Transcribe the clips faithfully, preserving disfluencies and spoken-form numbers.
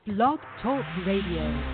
Blog Talk Radio.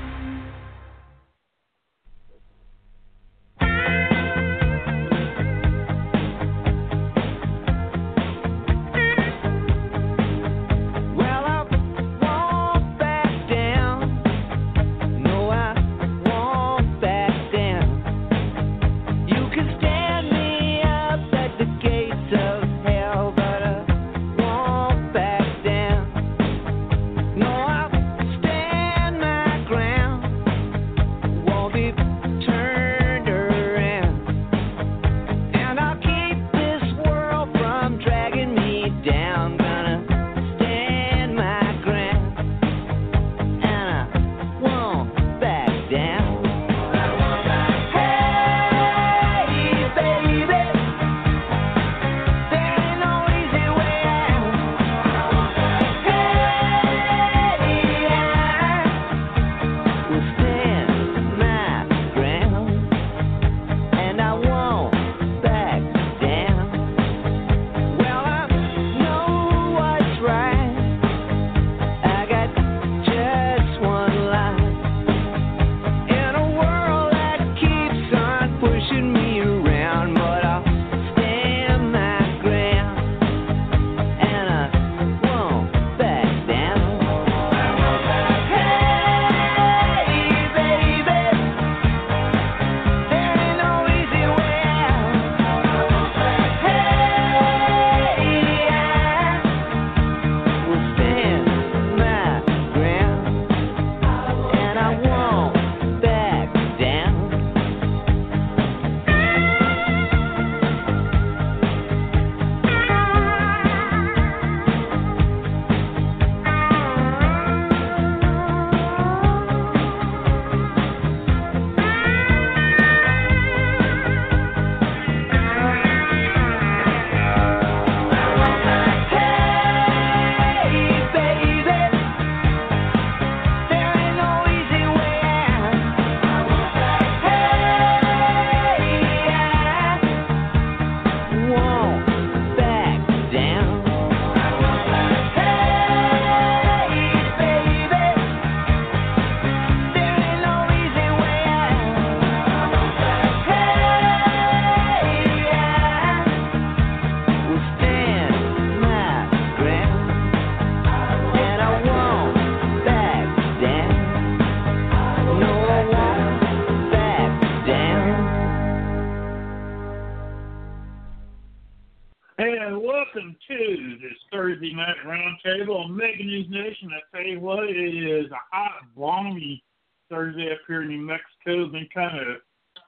Thursday night roundtable on Mega News Nation. I tell you what, it is a hot, balmy Thursday up here in New Mexico. Been kind of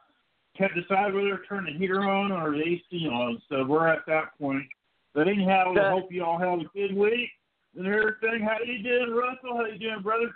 can't decide whether to turn the heater on or the A C on, so we're at that point. But anyhow, I hope you all have a good week and everything. How you doing, Russell? How you doing, brother?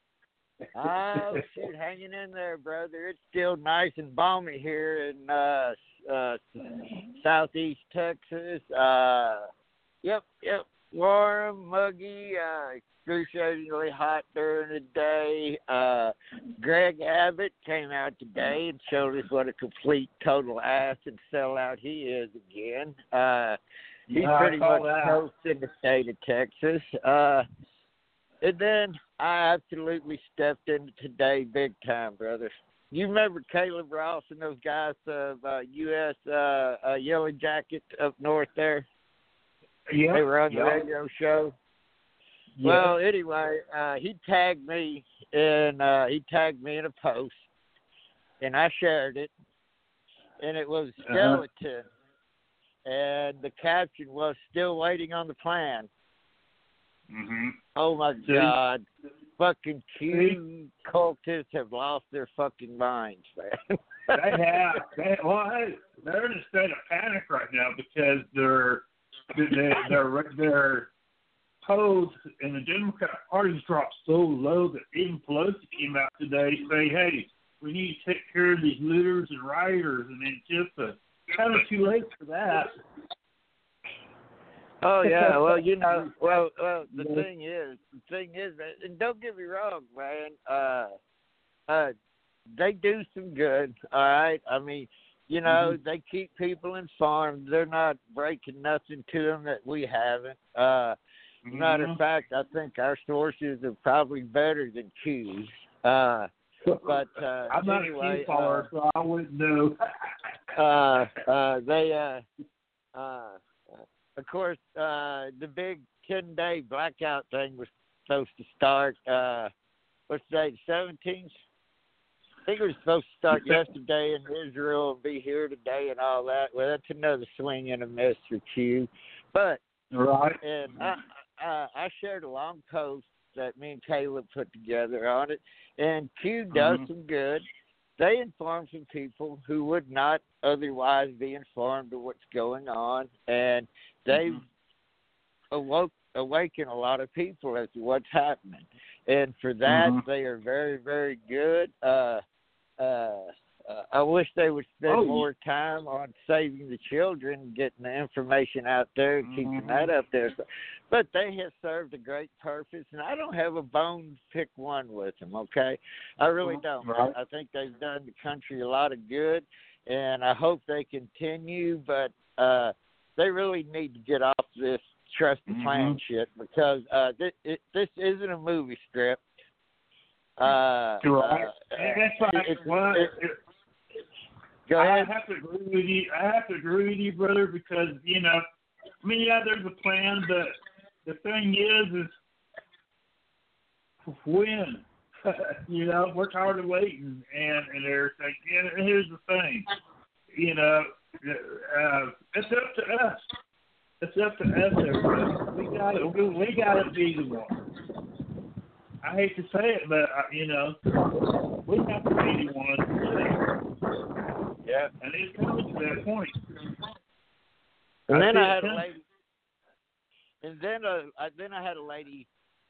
Oh, shoot, hanging in there, brother. It's still nice and balmy here in uh, uh, southeast Texas. Uh, yep, yep, warm, muggy, uh, excruciatingly hot during the day. Uh, Greg Abbott came out today and showed us what a complete, total ass and sellout he is again. Uh, he's yeah, pretty much that. toast in the state of Texas. Uh, and then I absolutely stepped into today big time, brother. You remember Caleb Ross and those guys of uh, U S Uh, uh, Yellow Jacket up north there? Yeah. They were on the yep. radio show. Yep. Well, anyway, uh, he tagged me in. Uh, he tagged me in a post, and I shared it. And it was a skeleton, uh-huh. and the caption was "Still waiting on the plan." Mm-hmm. Oh my See? God! Fucking Q cultists have lost their fucking minds, man. They have. They, well, hey, they're in a state of panic right now because they're they're they're, they're polls in the Democratic Party's dropped so low that even Pelosi came out today saying, "Hey, we need to take care of these looters and rioters," and it's just a, kind of too late for that. Oh yeah, well you know, well, well the thing is, the thing is, and don't get me wrong, man. Uh, uh, they do some good, all right. I mean, you know, mm-hmm. they keep people informed. They're not breaking nothing to them that we haven't. Uh, Mm-hmm. Matter of fact, I think our sources are probably better than Q's. Uh, but uh, I'm not anyway, a Q caller, uh, so I wouldn't know. uh, uh, they, uh, uh, of course, uh, the big ten-day blackout thing was supposed to start. Uh, what's the date? seventeenth. I think it was supposed to start yesterday in Israel and be here today and all that. Well, that's another swing and a miss for Q. But right, and I, I, I shared a long post that me and Caleb put together on it, and Q does mm-hmm. some good. They inform some people who would not otherwise be informed of what's going on, and they've mm-hmm. awoke, awakened a lot of people as to what's happening. And for that, mm-hmm. they are very, very good. Uh, uh, uh, I wish they would spend oh, more time on saving the children, getting the information out there, and mm-hmm. keeping that up there. So, but they have served a great purpose, and I don't have a bone to pick one with them, okay? I really don't. Right. I think they've done the country a lot of good, and I hope they continue, but uh, they really need to get off this trust the plan mm-hmm. shit, because uh, th- it, this isn't a movie strip. Uh, right. uh, That's right. It, well, it, it, go I ahead. have to agree with you. I have to agree with you, brother, because, you know, I mean, yeah, there's a plan, but the thing is, is when, you know, we're tired of waiting and, and everything. And here's the thing, you know, uh, it's up to us. It's up to us, everybody. We got to, we, we got to be the one. I hate to say it, but uh, you know, we have to be the one. Yeah, and it's coming to that point. And I then I had it. a lady, and then uh, I, then I had a lady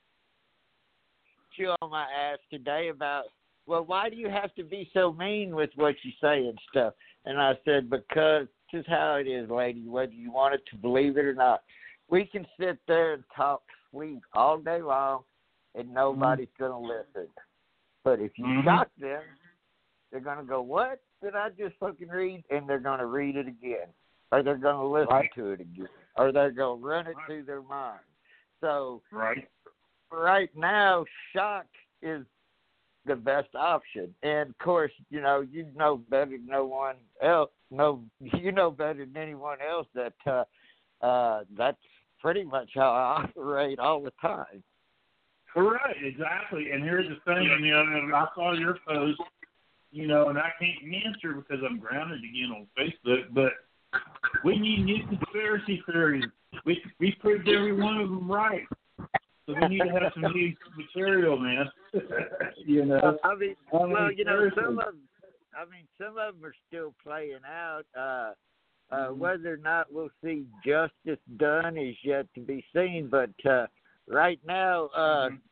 chew on my ass today about, well, why do you have to be so mean with what you say and stuff? And I said, because this is how it is, lady, whether you want it to believe it or not. We can sit there and talk sweet all day long, and nobody's mm-hmm. going to listen. But if you mm-hmm. shock them, they're going to go, what did I just fucking read? And they're going to read it again. Or they're going to listen right. to it again. Or they're going to run it right. through their mind. So right. right now, shock is the best option. And, of course, you know, you know better than no one else. No, you know better than anyone else that uh, uh, that's pretty much how I operate all the time. Correct, exactly. And here's the thing, you know, and I saw your post, you know, and I can't answer because I'm grounded again on Facebook, but we need new conspiracy theories. We we proved every one of them right. So we need to have some new material, man. you know. I mean, well, you know, some of I mean, some of them are still playing out. Uh, uh, mm-hmm. Whether or not we'll see justice done is yet to be seen. But uh, right now, uh, mm-hmm.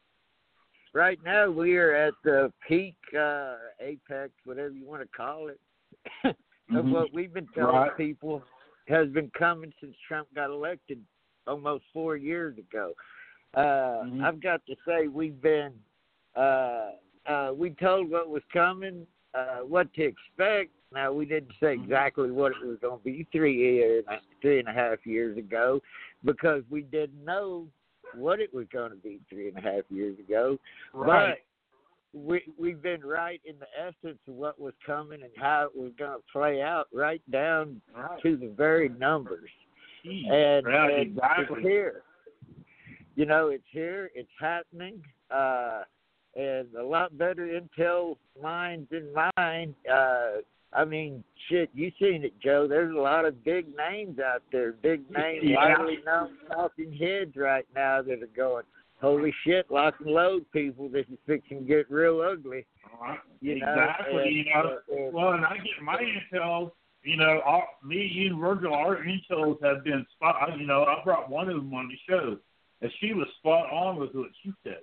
right now we are at the peak, uh, apex, whatever you want to call it, of mm-hmm. what we've been telling right. people has been coming since Trump got elected almost four years ago. Uh, mm-hmm. I've got to say we've been uh, uh, we told what was coming. Uh, what to expect. Now, we didn't say exactly what it was going to be three years, three and a half years ago, because we didn't know what it was going to be three and a half years ago. Right. But we, we've been right in the essence of what was coming and how it was going to play out, right down right. to the very numbers. Jeez. And, right, and exactly. it's here. You know, it's here. It's happening. Uh, and a lot better intel minds than mine. Uh, I mean, shit, you seen it, Joe. There's a lot of big names out there, big names, yeah. widely known talking heads right now that are going, holy shit, lock and load, people. This is fixing to get real ugly. Uh, you exactly. Know? And, you know, uh, well, and I get my intel. You know, all, me, you, and Virgil, our intels have been spot. You know, I brought one of them on the show, and she was spot on with what she said.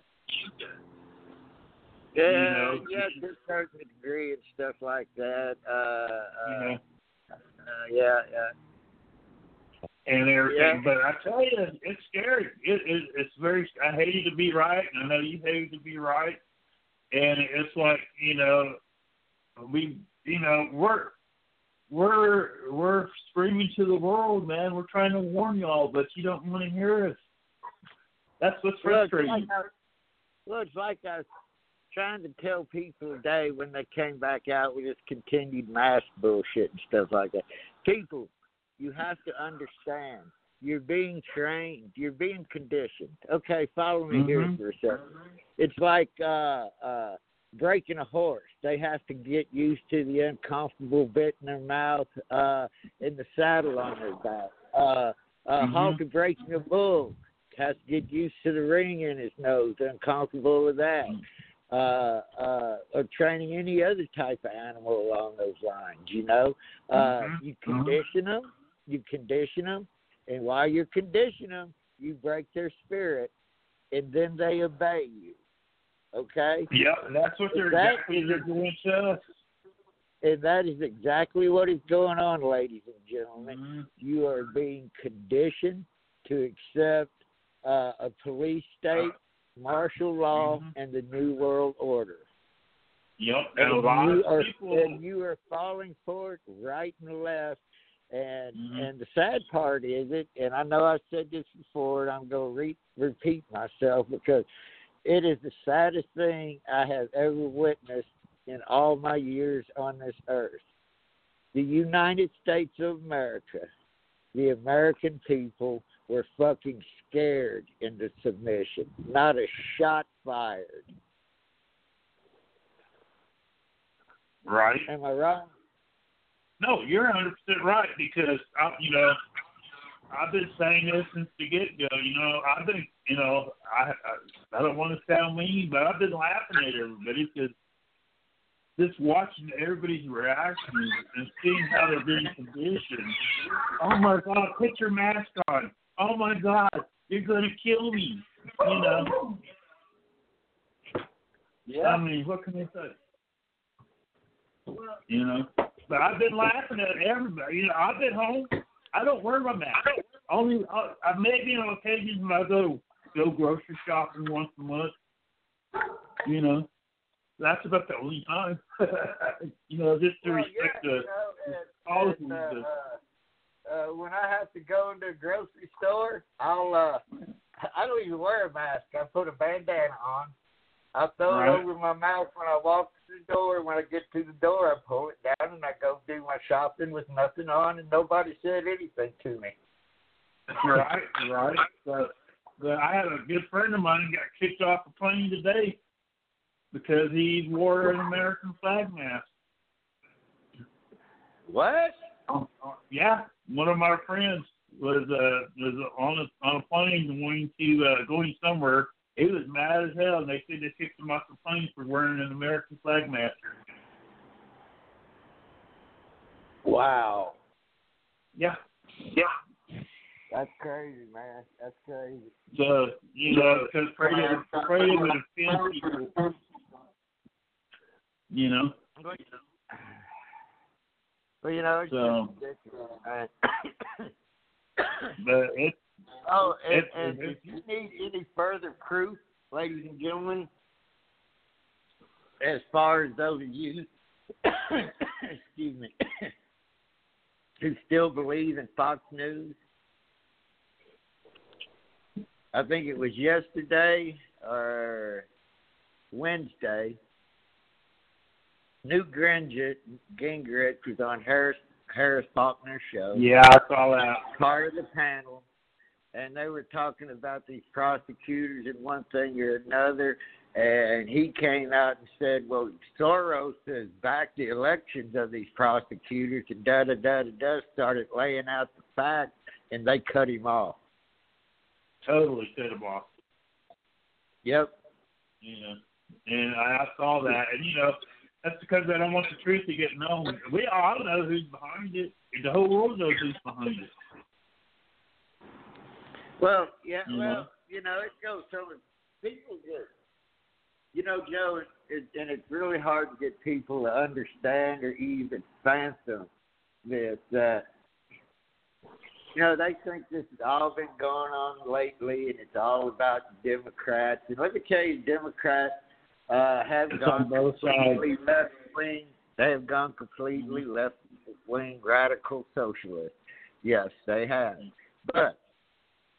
Yeah, you know, yeah, to a certain degree and stuff like that. Uh, uh, you know. uh, yeah, yeah. And everything, yeah. but I tell you, it's scary. It, it, it's very. I hate to be right, and I know you hate to be right. And it's like, you know, we, you know, we're we're we're screaming to the world, man. We're trying to warn y'all, but you don't want to hear us. That's what's Well, it's frustrating. like I, well, it's like I was trying to tell people today when they came back out with this continued mask bullshit and stuff like that. People, you have to understand. You're being trained. You're being conditioned. Okay, follow me mm-hmm. here for a second. It's like uh, uh, breaking a horse. They have to get used to the uncomfortable bit in their mouth uh, and the saddle on their back. Uh, uh, mm-hmm. Hawk breaking a bull has to get used to the ring in his nose. Uncomfortable with that. Uh, uh, or training any other type of animal along those lines. You know, uh, mm-hmm. you condition them. You condition them. And while you're conditioning them, you break their spirit, and then they obey you. Okay? Yep, and that's what they're that exactly is, they're doing to us. And that is exactly what is going on, ladies and gentlemen. Mm-hmm. You are being conditioned to accept uh, a police state, martial law, mm-hmm. and the New World Order. Yep, and, and a lot you of are, people... and you are falling for it right and left. And mm-hmm. and the sad part is it, and I know I've said this before, and I'm going to re- repeat myself because it is the saddest thing I have ever witnessed in all my years on this earth. The United States of America, the American people were fucking scared into submission. Not a shot fired. Right. Am I wrong? No, you're one hundred percent right because, I, you know, I've been saying this since the get-go. You know, I've been, you know, I I, I don't want to sound mean, but I've been laughing at everybody because just watching everybody's reactions and seeing how they're being conditioned. Oh, my God, put your mask on. Oh, my God, you're going to kill me. You know. Yeah. I mean, what can I say? You know. But I've been laughing at everybody. You know, I've been home. I don't wear my mask. Only uh, I maybe on occasions when I go go grocery shopping once a month. You know, that's about the only time. You know, just to well, respect yeah, the you know, policies. and, uh, uh, uh, when I have to go into a grocery store, I'll uh, I don't even wear a mask. I put a bandana on. I throw right. it over my mouth when I walk to the door. When I get to the door, I pull it down and I go do my shopping with nothing on, and nobody said anything to me. Right, right. But, but I had a good friend of mine who got kicked off a plane today because he wore an American flag mask. What? Uh, yeah, one of my friends was uh, was on a on a plane going to uh, going somewhere. He was mad as hell, and they said they kicked him off the plane for wearing an American flag mask. Wow. Yeah. Yeah. That's crazy, man. That's crazy. So, you know, because afraid it, afraid it would offend people. You know? Well, you know, it's so, just ridiculous. but it's Oh, and, It, and it, if you need any further proof, ladies and gentlemen, as far as those of you, excuse me, who still believe in Fox News, I think it was yesterday or Wednesday, Newt Gingrich, Gingrich was on Harris Harris Faulkner's show. Yeah, I saw that. Part of the panel. And they were talking about these prosecutors and one thing or another. And he came out and said, well, Soros has backed the elections of these prosecutors and da-da-da-da-da, started laying out the facts, and they cut him off. Totally cut him off. Yep. You know, and I, I saw that. And, you know, that's because they don't want the truth to get known. We all know who's behind it. The whole world knows who's behind it. Well, yeah, you well, know? you know, it goes so people just, you know, Joe, it, it, and it's really hard to get people to understand or even fathom this, that, you know, they think this has all been going on lately and it's all about Democrats. And let me tell you, Democrats uh, have it's gone completely sides. left-wing. They have gone completely mm-hmm. left-wing radical socialist. Yes, they have. But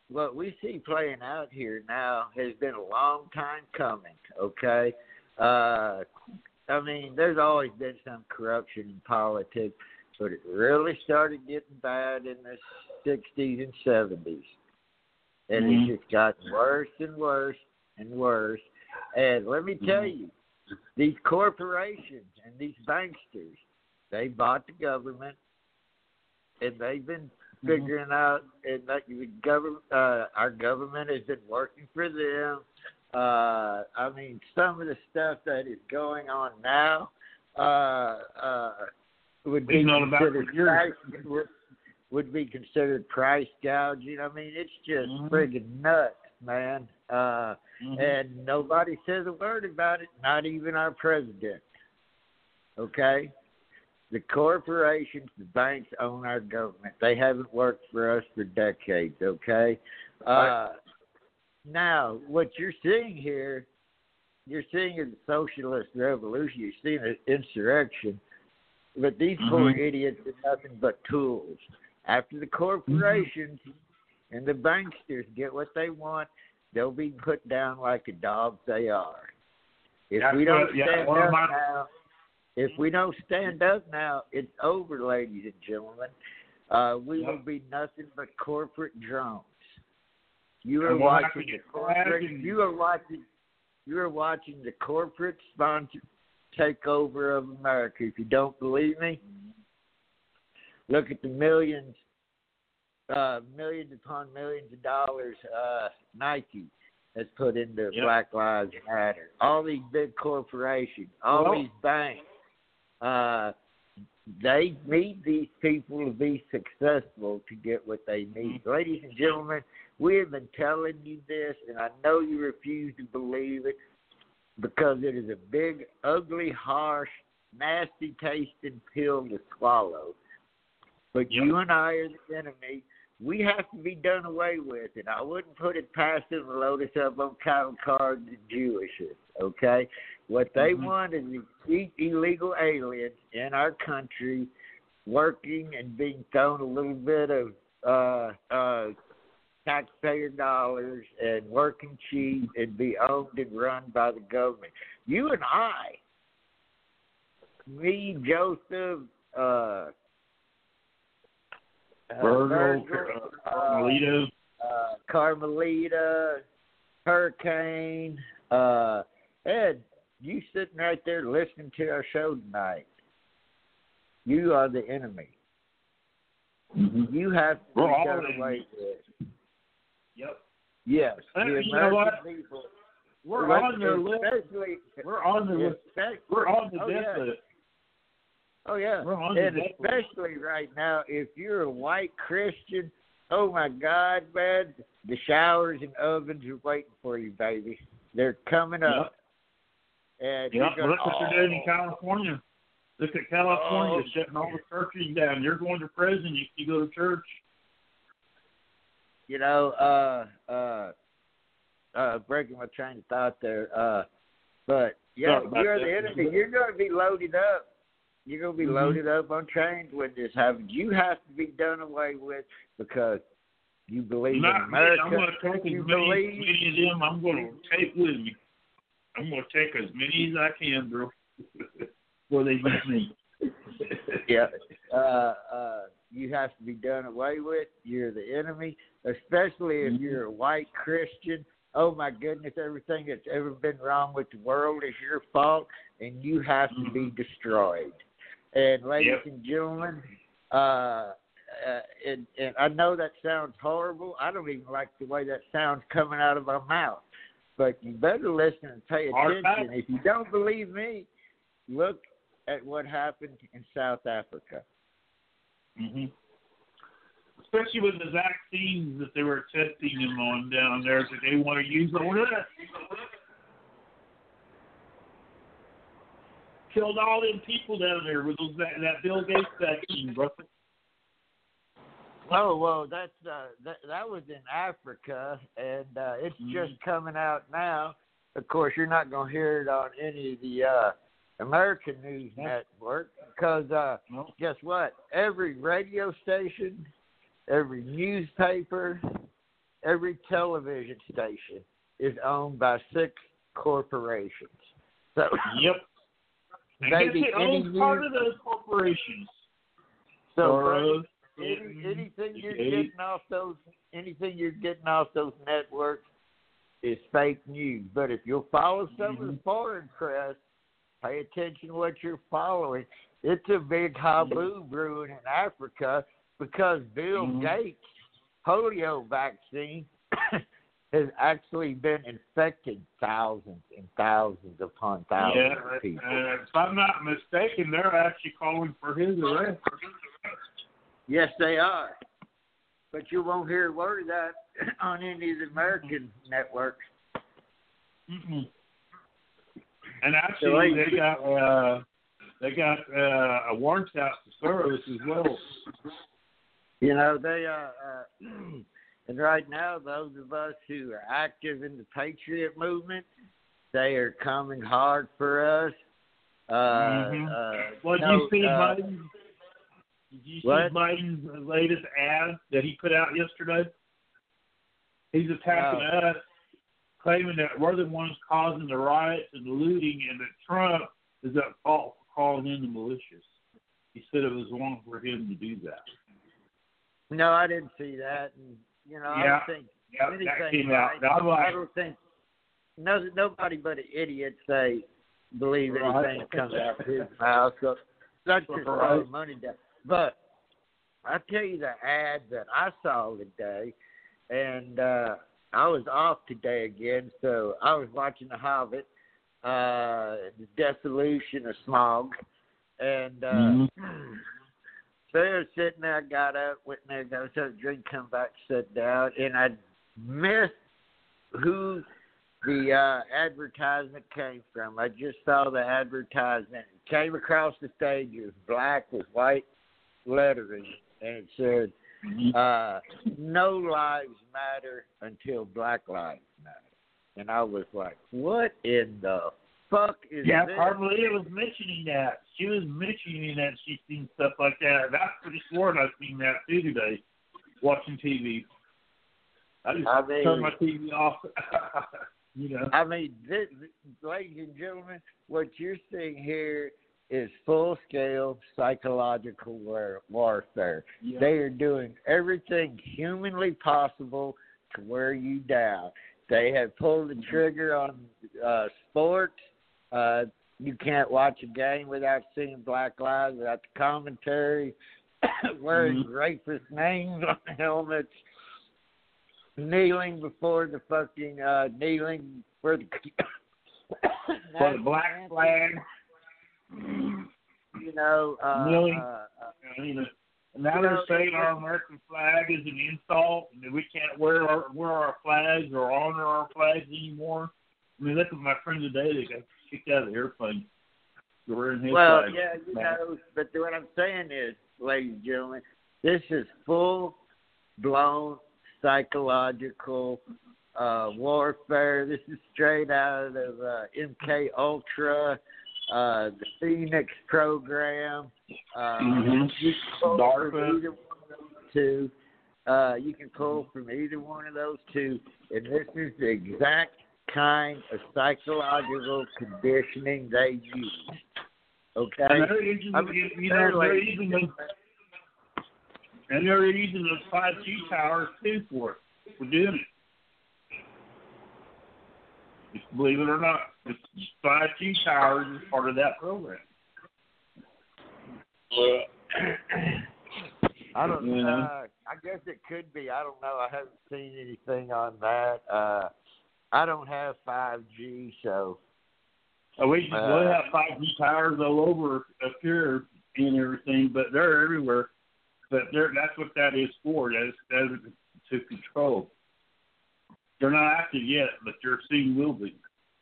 what we see playing out here now has been a long time coming. Okay, uh, I mean, there's always been some corruption in politics, but it really started getting bad in the sixties and seventies, and Mm-hmm. it just got worse and worse and worse. And let me tell Mhm. you, these corporations and these banksters, they bought the government, and they've been figuring out, and that the government, uh, our government has been working for them. Uh, I mean, some of the stuff that is going on now uh, uh, would be It's not about considered for years. price, would, would be considered price gouging. I mean, it's just Mhm. friggin' nuts, man. Uh, Mhm. and nobody says a word about it, not even our president. Okay? The corporations, the banks own our government. They haven't worked for us for decades, okay? Uh, now, what you're seeing here, you're seeing a socialist revolution. You're seeing an insurrection. But these poor Mhm. idiots are nothing but tools. After the corporations and the banksters get what they want, they'll be put down like the dogs they are. If That's we don't what- yeah, stand one of up my- now, if we don't stand up now, it's over, ladies and gentlemen. Uh, we Yep. will be nothing but corporate drones. You are And we'll have to watching the get corporate. flagged and- You are watching. You are watching the corporate sponsor takeover of America. If you don't believe me, look at the millions, uh, millions upon millions of dollars uh, Nike has put into Yep. Black Lives Matter. All these big corporations, all Well- these banks, uh, they need these people to be successful to get what they need. Mm-hmm. Ladies and gentlemen, we have been telling you this, and I know you refuse to believe it because it is a big, ugly, harsh, nasty tasting pill to swallow. But Yep. you and I are the enemy. We have to be done away with, and I wouldn't put it past them to load us up on cattle cars and Jewishes, okay? What they Mhm. want is these illegal aliens in our country working and being thrown a little bit of uh, uh, taxpayer dollars and working cheap and be owned and run by the government. You and I, me, Joseph, uh, Uh, Virgo, Virgil, uh, Carmelito. uh, Carmelita, Hurricane, uh, Ed, you sitting right there listening to our show tonight. You are the enemy. Mhm. You have to We're be all done enemies. away with. Yep. Yes, Uh, the you know what? American people. We're Like, on their list. especially, We're on the list. especially, We're on the oh, death yeah. list. Oh, yeah. We're on the And death list. especially right now, if you're a white Christian, oh, my God, man, the showers and ovens are waiting for you, baby. They're coming up. And Yeah, you're look gonna, what they're doing in oh, California. Look at California Oh. shutting all the churches down. You're going to prison if you go to church. you know, uh, uh, uh, breaking my train of thought there. Uh, but, yeah, Sorry about you're that. the enemy. You're going to be loaded up. You're going to be Mhm. loaded up on trains when this happens. You have to be done away with because you believe in Not me. America. I'm going to take as You many, believe- many of them I'm going to take with me. I'm going to take as many as I can, bro. Before they use me. Yeah. Uh, uh, you have to be done away with. You're the enemy, especially if Mhm. you're a white Christian. Oh, my goodness, everything that's ever been wrong with the world is your fault, and you have to be destroyed. And, ladies Yep. and gentlemen, uh, uh, and, and I know that sounds horrible. I don't even like the way that sounds coming out of my mouth. But you better listen and pay Hard attention. fact. If you don't believe me, look at what happened in South Africa. hmm Especially with the vaccines that they were testing them on down there that they want to use over there. Killed all them people down there with those that, that Bill Gates vaccine, bro. Oh, well, that's uh, that, that was in Africa, and uh, it's Mhm. just coming out now. Of course, you're not going to hear it on any of the uh, American news Yeah. network because uh, No. guess what? Every radio station, every newspaper, every television station is owned by six corporations. So yep. I guess maybe it any owns new, part of those corporations. so Soros, any, Clinton, anything you're Gates. getting off those anything you're getting off those networks is fake news. But if you'll follow some of the foreign press, pay attention to what you're following. It's a big haboo brewing in Africa because Bill Mhm. Gates' polio vaccine has actually been infecting thousands and thousands upon thousands Yeah, of people. uh, if I'm not mistaken, they're actually calling for his arrest. Yes, they are. But you won't hear a word of that on any of the American networks. Mm-mm. And actually, So, they got uh, they got uh, a warrant out to Soros as well. You know, they uh, uh and right now, those of us who are active in the Patriot movement, they are coming hard for us. Uh, Mhm. uh, Well, did no, you see uh, Biden? Did you see what? Biden's latest ad that he put out yesterday? He's attacking No. us, claiming that we're the ones causing the riots and the looting, and that Trump is at fault for calling in the militias. He said it was wrong for him to do that. No, I didn't see that. And, you know, I Yeah. don't think Yeah, anything that came out. right. And I'm I like, don't think no, nobody but an idiot say believe anything Right. that comes out of his mouth. So that's just Right. throwing money down. But I tell you the ad that I saw today, and uh, I was off today again, so I was watching The Hobbit, uh, The Dissolution of Smog, and uh, Mhm. so I was sitting there, I got up, went in there, got a drink, come back, sat down, and I missed who the uh, advertisement came from. I just saw the advertisement. It came across the stage. It was black with white lettering, and it said, uh, "No lives matter until Black lives matter." And I was like, "What in the fuck is Yeah, this?" Carmelita was mentioning that. She was mentioning that she's seen stuff like that. That's pretty sworn I've seen that too today, watching T V. I just I mean- turned my T V off. You know. I mean, this, ladies and gentlemen, what you're seeing here is full-scale psychological war- warfare. Yeah. They are doing everything humanly possible to wear you down. They have pulled the trigger on uh, sports. Uh, you can't watch a game without seeing Black Lives, without the commentary, wearing Mhm. racist names on the helmets, kneeling before the fucking uh, kneeling for the For the black flag. You know, uh, Kneeling. uh, uh, I mean, now You they're know, saying it- our American flag is an insult, and that we can't wear our wear our flags or honor our flags anymore. I mean, look at my friend today. They got kicked out of the airplane. They're wearing his well, flag. yeah, you know, but what I'm saying is, ladies and gentlemen, this is full blown psychological uh, warfare. This is straight out of uh, M K Ultra, uh, the Phoenix program. Uh, Mhm. You can pull DARPA. from either one of those two. Uh, you can pull from either one of those two, and this is the exact kind of psychological conditioning they use. Okay, And they're using, I mean, you know, they're ladies using and those, and they're using those five G towers too for it, for doing it. Just believe it or not, it's five G towers is part of that program. I don't You know. know? Uh, I guess it could be. I don't know. I haven't seen anything on that. Uh, I don't have five G, so Uh, we Uh, we'll have five G towers all over up here and everything, but they're everywhere. But they're, that's what that is for. That is, that is to control. They're not active yet, but they're soon will be.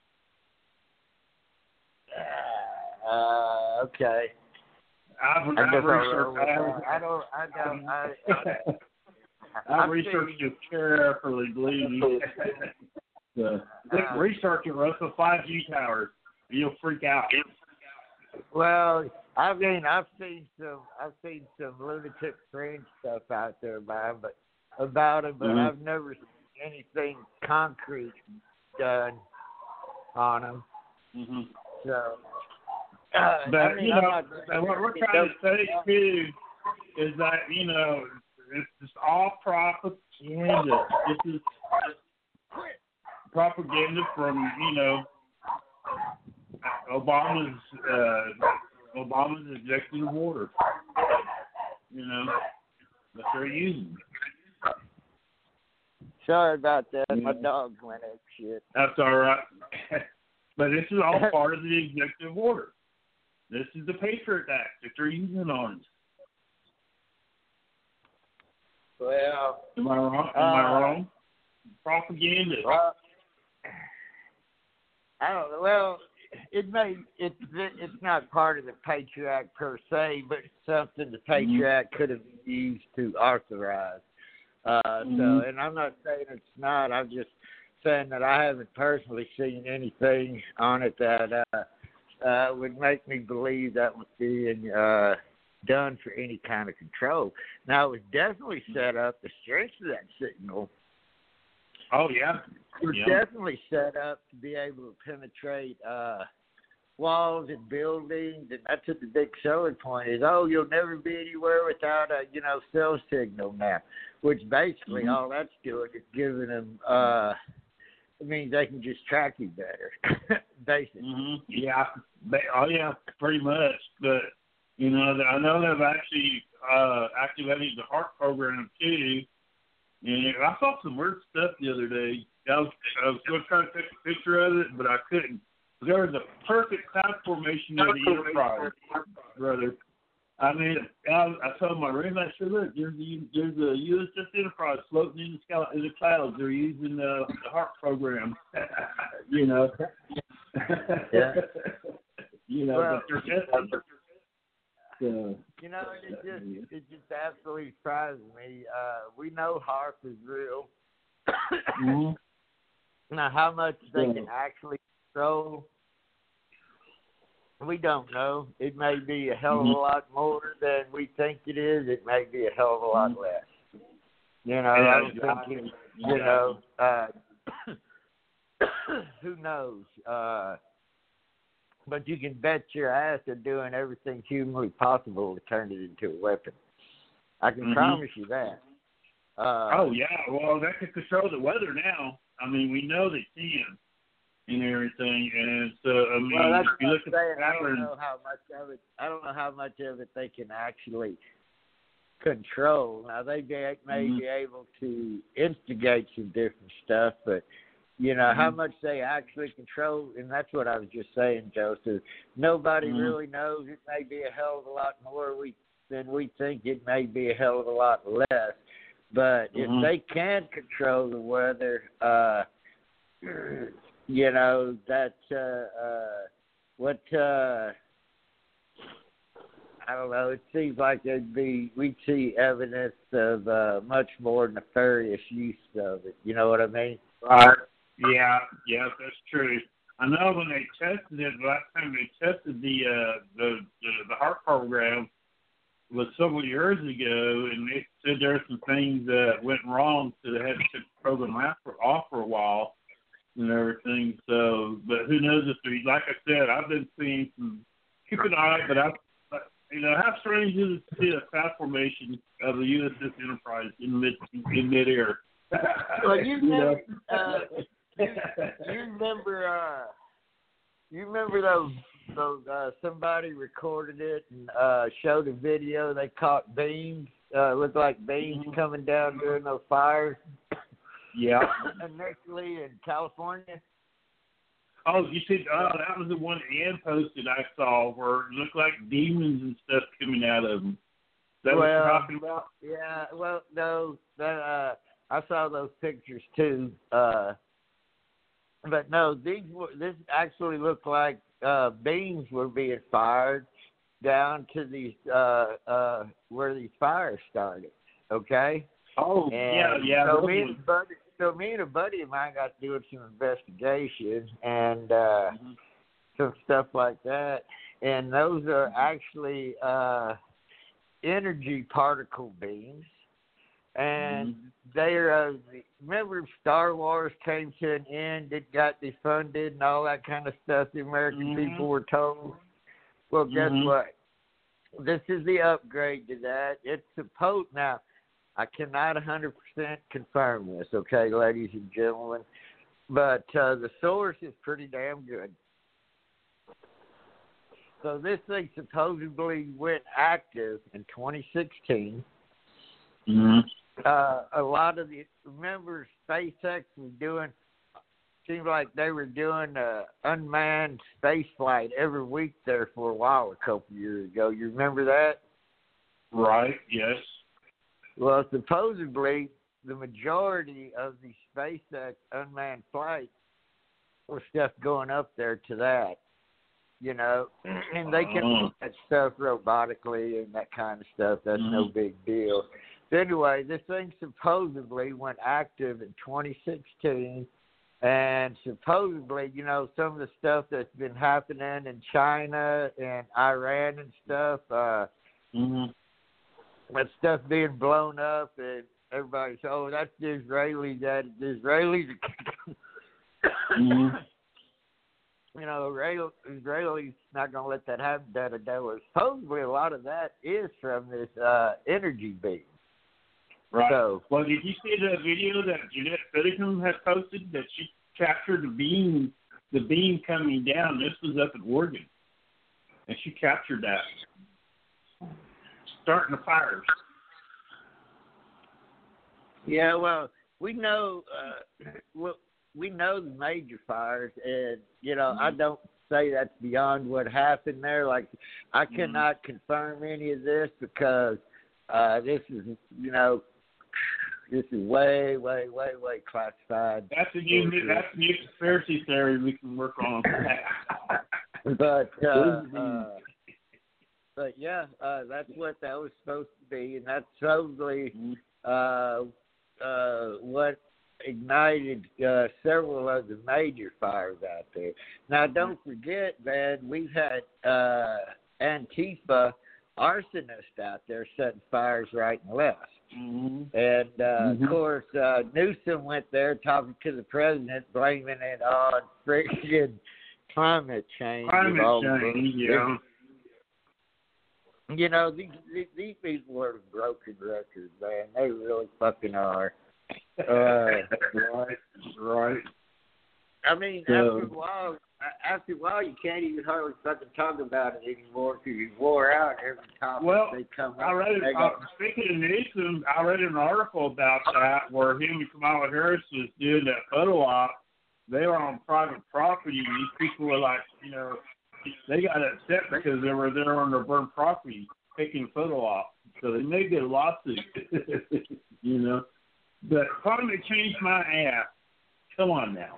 uh, okay. I've, I I've guess I'll roll researched. with that. I've, I don't. I don't. I, I, I've I've researched seen- it carefully, believe me. So, Uh, research it, Russell. five G towers. You'll freak out. Well, I mean, I've seen some. I've seen some lunatic fringe stuff out there about, but about it, but Mhm. I've never anything concrete done on them. Mm-hmm. So, uh, but I mean, you I'm know, not, and what we're trying to say too is that you know it's just all propaganda. This is propaganda from you know Obama's uh, Obama's executive order. You know that they're using. Sorry about that. Yeah. My dogs went up shit. That's all right. But this is all part of the executive order. This is the Patriot Act that they're using on us. Well, Am I wrong? Am uh, I wrong? Propaganda. Well, I don't know. Well, it may it's it's not part of the Patriot Act per se, but it's something the Patriot Mm-hmm. Act could have used to authorize. Uh, Mm-hmm. So, and I'm not saying it's not. I'm just saying that I haven't personally seen anything on it that uh, uh, would make me believe that was being uh, done for any kind of control. Now, it was definitely set up. The strength of that signal Oh yeah. was Yeah. definitely set up to be able to penetrate uh, walls and buildings, and that's what the big selling point is. Oh, you'll never be anywhere without a you know cell signal now, which basically Mm-hmm. all that's doing is giving them. Uh, it means they can just track you better, basically. Mm-hmm. Yeah. They, oh yeah, pretty much. But you know, I know they've actually uh, activated the HARP program too. And I saw some weird stuff the other day. I was, I was going to try to take a picture of it, but I couldn't. There was a perfect cloud formation of the Enterprise, brother. I mean, I, I told my roommate, I said, look, there's a, there's a U S S Enterprise floating in the, sky, in the clouds. They're using uh, the HARP program, you know. Yeah. You know, Well, but they're testing. So, You know, it just it just absolutely surprises me. Uh, we know HARP is real. mm-hmm. Now, how much they Yeah. can actually control, we don't know. It may be a hell of a Mm-hmm. lot more than we think it is. It may be a hell of a lot Mhm. less. You know, Yeah, I don't exactly. think, it, you know, uh, who knows? Uh, but you can bet your ass they're doing everything humanly possible to turn it into a weapon. I can Mhm. promise you that. Uh, Oh yeah, well they can control the weather now. I mean, we know they can and everything, and so I mean, well, that's if you what look I'm at saying. the I don't pattern, know how much of it. I don't know how much of it they can actually control. Now they may, may Mhm. be able to instigate some different stuff, but you know how Mhm. much they actually control, and that's what I was just saying, Joseph. Nobody Mhm. really knows. It may be a hell of a lot more we than we think. It may be a hell of a lot less. But Mhm. if they can control the weather, uh, you know that uh, uh, what uh, I don't know. It seems like there'd be we'd see evidence of uh, much more nefarious use of it. You know what I mean? Right. Yeah, yeah, that's true. I know when they tested it, the last time they tested the uh, the, the the HARP program was several years ago, and they said there were some things that went wrong, so they had to take the program off for, off for a while and everything. So, but who knows if they, like I said, I've been seeing some. Keep an eye, but I, you know, how strange is it to see a cloud formation of the U S S Enterprise in mid in midair? Well, you You know? never, uh, you, you remember, uh, you remember those those uh, somebody recorded it and uh, showed a video. They caught beams, uh, looked like beams Mhm. coming down during those fires. Yeah. Initially in California. Oh, you said, oh, that was the one Ann posted I saw where it looked like demons and stuff coming out of them. Is that what you're Well, talking about? Yeah, well, no, that uh, I saw those pictures too. Uh, but no, these were, this actually looked like uh, beams were being fired down to these uh, uh, where these fires started. Okay. Oh, yeah, And yeah. So those me ones. and a buddy, so me and a buddy of mine got doing some investigation and uh, Mhm. some stuff like that, and those are actually uh, energy particle beams and Mhm. they're uh, remember Star Wars came to an end, it got defunded and all that kind of stuff. The American Mhm. people were told. Well, guess Mhm. what? This is the upgrade to that. It's supposed now. I cannot one hundred percent confirm this, okay, ladies and gentlemen, but uh, the source is pretty damn good. So this thing supposedly went active in twenty sixteen. Mhm. Uh, a lot of the remember SpaceX was doing seemed like they were doing uh, unmanned space flight every week there for a while a couple years ago. You remember that? Right. Yes. Well, supposedly the majority of the SpaceX unmanned flights were stuff going up there to that, you know, and they can do that stuff robotically and that kind of stuff. That's Mhm. no big deal. But anyway, this thing supposedly went active in twenty sixteen, and supposedly, you know, some of the stuff that's been happening in China and Iran and stuff, uh, Mhm. that stuff being blown up, and everybody's, oh, that's the Israelis. That the Israelis, Mhm. you know, Israel, Israelis not going to let that happen. Da da da. Supposedly, a lot of that is from this uh, energy beam. Right. So, Well, did you see the video that Jeanette Whittingham had posted that she captured the beam, the beam coming down? This was up in Oregon, and she captured that, starting the fires. yeah, well, we know, uh, well, we know the major fires, and you know, I don't say that's beyond what happened there. Like, I cannot confirm any of this because uh, this is, you know, this is way, way, way, way classified. That's a new, that's a new conspiracy theory we can work on. But, uh, uh, but yeah, uh, that's what that was supposed to be, and that's totally uh, uh, what ignited uh, several of the major fires out there. Now, don't forget, man, we've had uh, Antifa arsonists out there setting fires right and left. Mm-hmm. And, uh, Mm-hmm. of course, uh, Newsom went there talking to the president, blaming it on freaking climate change. Climate all change, yeah. You know, these, these these people are broken records, man. They really fucking are. Uh, right, right. I mean, So, after a while, after a while, you can't even hardly fucking talk about it anymore because you wore out every topic well, they come up. I read, they uh, go, speaking of Newsom, I read an article about that where him and Kamala Harris was doing that photo op. They were on private property, and these people were like, you know, they got upset because they were there on their burned property taking a photo op. So they may get a lawsuit, you know. But climate change my ass. Come on now.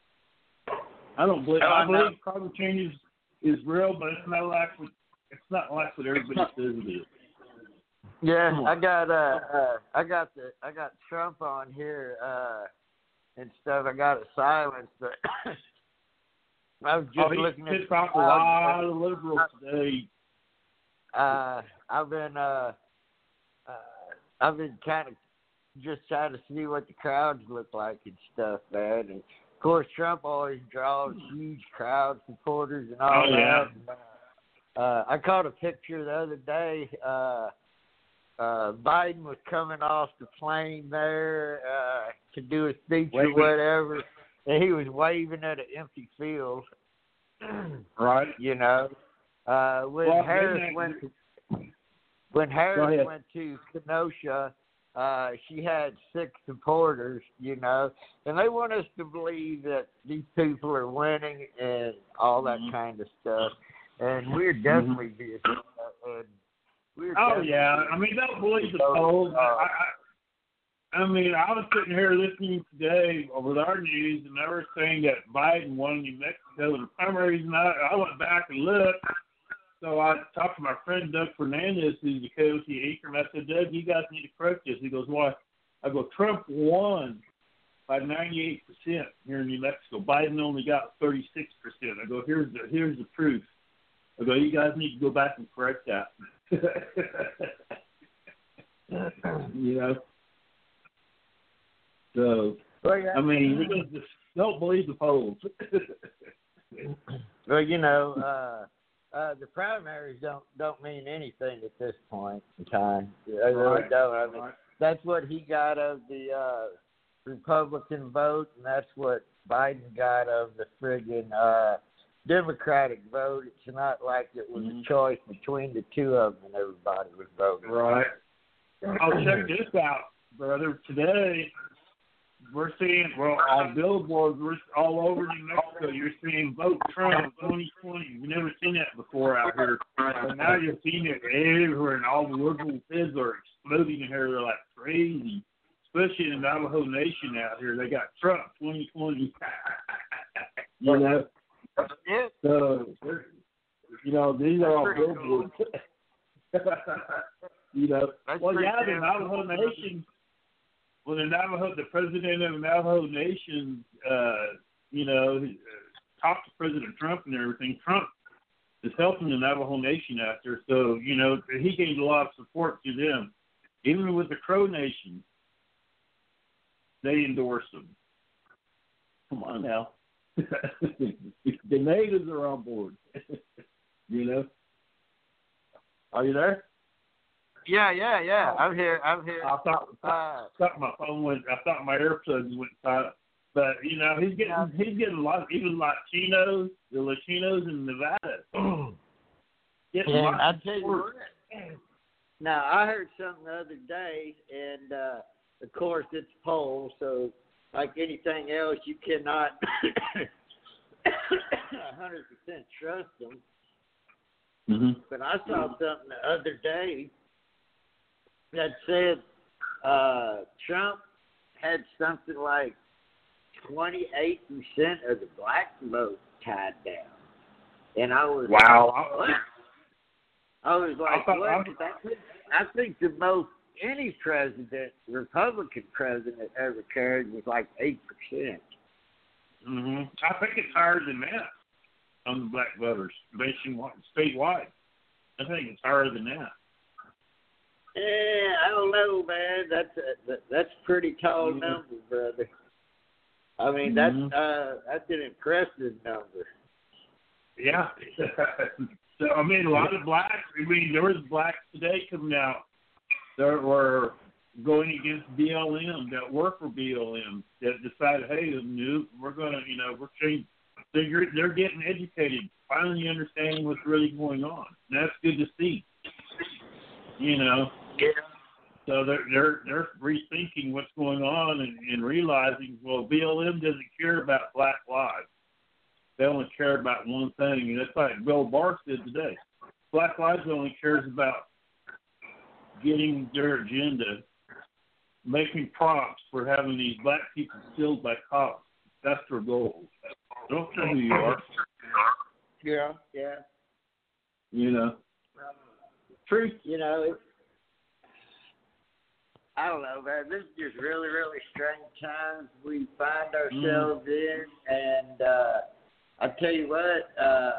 I don't believe. Oh, I I know. believe climate change is, is real, but it's not like what it's not like what everybody says it is. yeah, Come on. I got uh, uh, I got the I got Trump on here uh, and stuff. I got it silenced, but I was just Oh, he looking at pissed off a lot of liberals today. Uh, I've been uh, uh, I've been kind of just trying to see what the crowds look like and stuff, man. And of course, Trump always draws huge crowd supporters and all Oh, that. yeah. And, uh, I caught a picture the other day. Uh, uh, Biden was coming off the plane there uh, to do a speech Waving. or whatever, and he was waving at an empty field. Right. You know, uh, when Well, Harris then that- went to when Go Harris ahead. went to Kenosha, uh, she had six supporters, you know, and they want us to believe that these people are winning and all that Mhm. kind of stuff, and we're definitely being. Uh, and we're Oh definitely yeah. being- I mean, don't believe the polls. I, I, I mean, I was sitting here listening today with our news, and they were saying that Biden won New Mexico. And the primary reason I, I went back and looked. So I talked to my friend Doug Fernandez, who's the K O C Akron. I said, Doug, you guys need to correct this. He goes, why? I go, Trump won by ninety-eight percent here in New Mexico. Biden only got thirty-six percent. I go, here's the here's the proof. I go, you guys need to go back and correct that. You know. So, well, yeah. I mean, we just don't believe the polls. Well, you know, uh, uh, the primaries don't don't mean anything at this point in time. They really Right. don't. I mean, Right. that's what he got of the uh, Republican vote, and that's what Biden got of the friggin' uh, Democratic vote. It's not like it was Mm-hmm. a choice between the two of them, and everybody was voting. Right. Oh, check this out, brother. Today, we're seeing, well, on billboards, we're all over New Mexico, you're seeing vote Trump twenty twenty. We've never seen that before out here. But now you're seeing it everywhere, and all the liberal heads are exploding here. They're like crazy, especially in the Navajo Nation out here. They got Trump twenty twenty. You know? Yeah. So, they're- you know, these are all billboards. You know, That's well, pretty yeah, the damn Navajo cool. Nation. Well, the Navajo, the president of the Navajo Nation, uh, you know, uh, talked to President Trump and everything. Trump is helping the Navajo Nation out there, so you know he gave a lot of support to them. Even with the Crow Nation, they endorsed them. Come on now, the natives are on board. You know, are you there? Yeah, yeah, yeah. I'm here. I'm here. I thought, Uh, I thought my phone went. I thought my AirPods went silent. But you know, he's getting Yeah. he's getting a lot. Even Latinos, the Latinos in Nevada. Getting And lots I of tell you support. what. Now I heard something the other day, and uh, of course it's polls, so like anything else, you cannot a hundred percent trust them. Mm-hmm. But I saw something the other day that said uh, Trump had something like twenty-eight percent of the black vote tied down. And I was Wow. like, what? I was like, I thought- what? I- I think, I think the most any president, Republican president, ever carried was like eight percent. Mm-hmm. I think it's higher than that on the black voters, nationwide, statewide. I think it's higher than that. Yeah, I don't know, man. That's a, that's a pretty tall Mhm. number, brother. I mean, Mhm. that's uh, that's an impressive number. Yeah. So I mean, a lot of blacks. I mean, there was blacks today coming out that were going against B L M, that work for B L M, that decided, hey, no, we're gonna, you know, we're changing. They're they're getting educated, finally understanding what's really going on. And that's good to see. You know. Yeah. So they're they're they're rethinking what's going on and, and realizing, well, B L M doesn't care about black lives. They only care about one thing, and that's like Bill Barr said today. Black Lives only cares about getting their agenda, making props for having these black people killed by cops. That's their goal. Don't care who you are. Yeah, yeah. You know. Truth. You know, it's, I don't know, man. This is just really, really strange times we find ourselves mm. in, and uh, I tell you what, uh,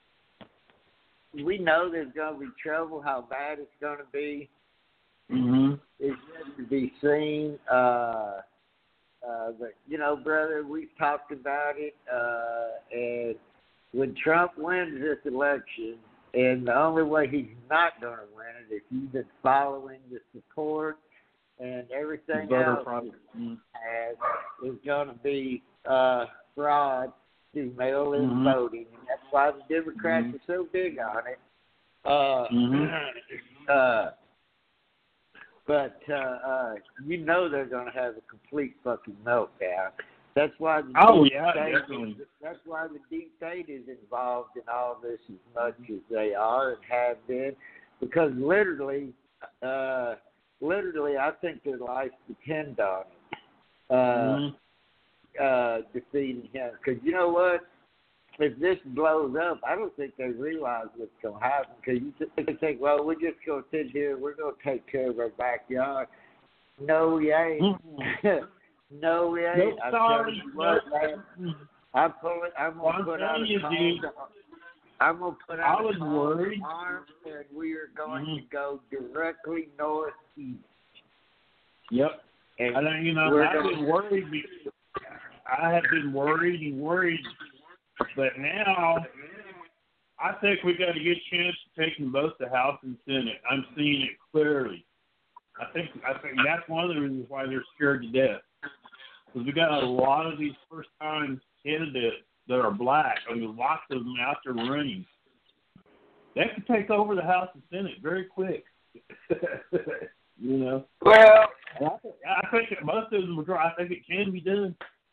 we know there's going to be trouble. How bad it's going to be, mm-hmm. it's yet to be seen. Uh, uh, but you know, brother, we've talked about it, uh, and when Trump wins this election, and the only way he's not going to win it if you've been following the support and everything else mm-hmm. has, is going to be uh, fraud through mail-in mm-hmm. voting, and that's why the Democrats mm-hmm. are so big on it. Uh, mm-hmm. uh, but uh, uh, you know they're going to have a complete fucking meltdown. That's why the oh deep yeah, state definitely. Is, that's why the deep state is involved in all this as much as they are and have been, because literally, uh, literally, I think their lives depend on it. Uh, mm-hmm. Uh, defeating him. Because you know what? If this blows up, I don't think they realize what's going to happen. Because you th- think, well, we're just going to sit here. We're going to take care of our backyard. No, you ain't. Mm-hmm. no, you ain't. Nope, I'm sorry. telling you what, man. I'm pulling. I'm Well, going to I'm put out a you, call. dude. To, I'm going to put I out was a call worried. to arms, and we are going mm-hmm. to go directly northeast. Yep. And I think, you know, we're I've gonna- been worried. be- I have been worried and worried, but now I think we got a good chance of taking both the House and Senate. I'm seeing it clearly. I think I think that's one of the reasons why they're scared to death. Because we got a lot of these first-time candidates that are black. I mean, lots of them out there running. They could take over the House and Senate very quick. You know. Well, And I think, I think that most of them will draw. I think it can be done.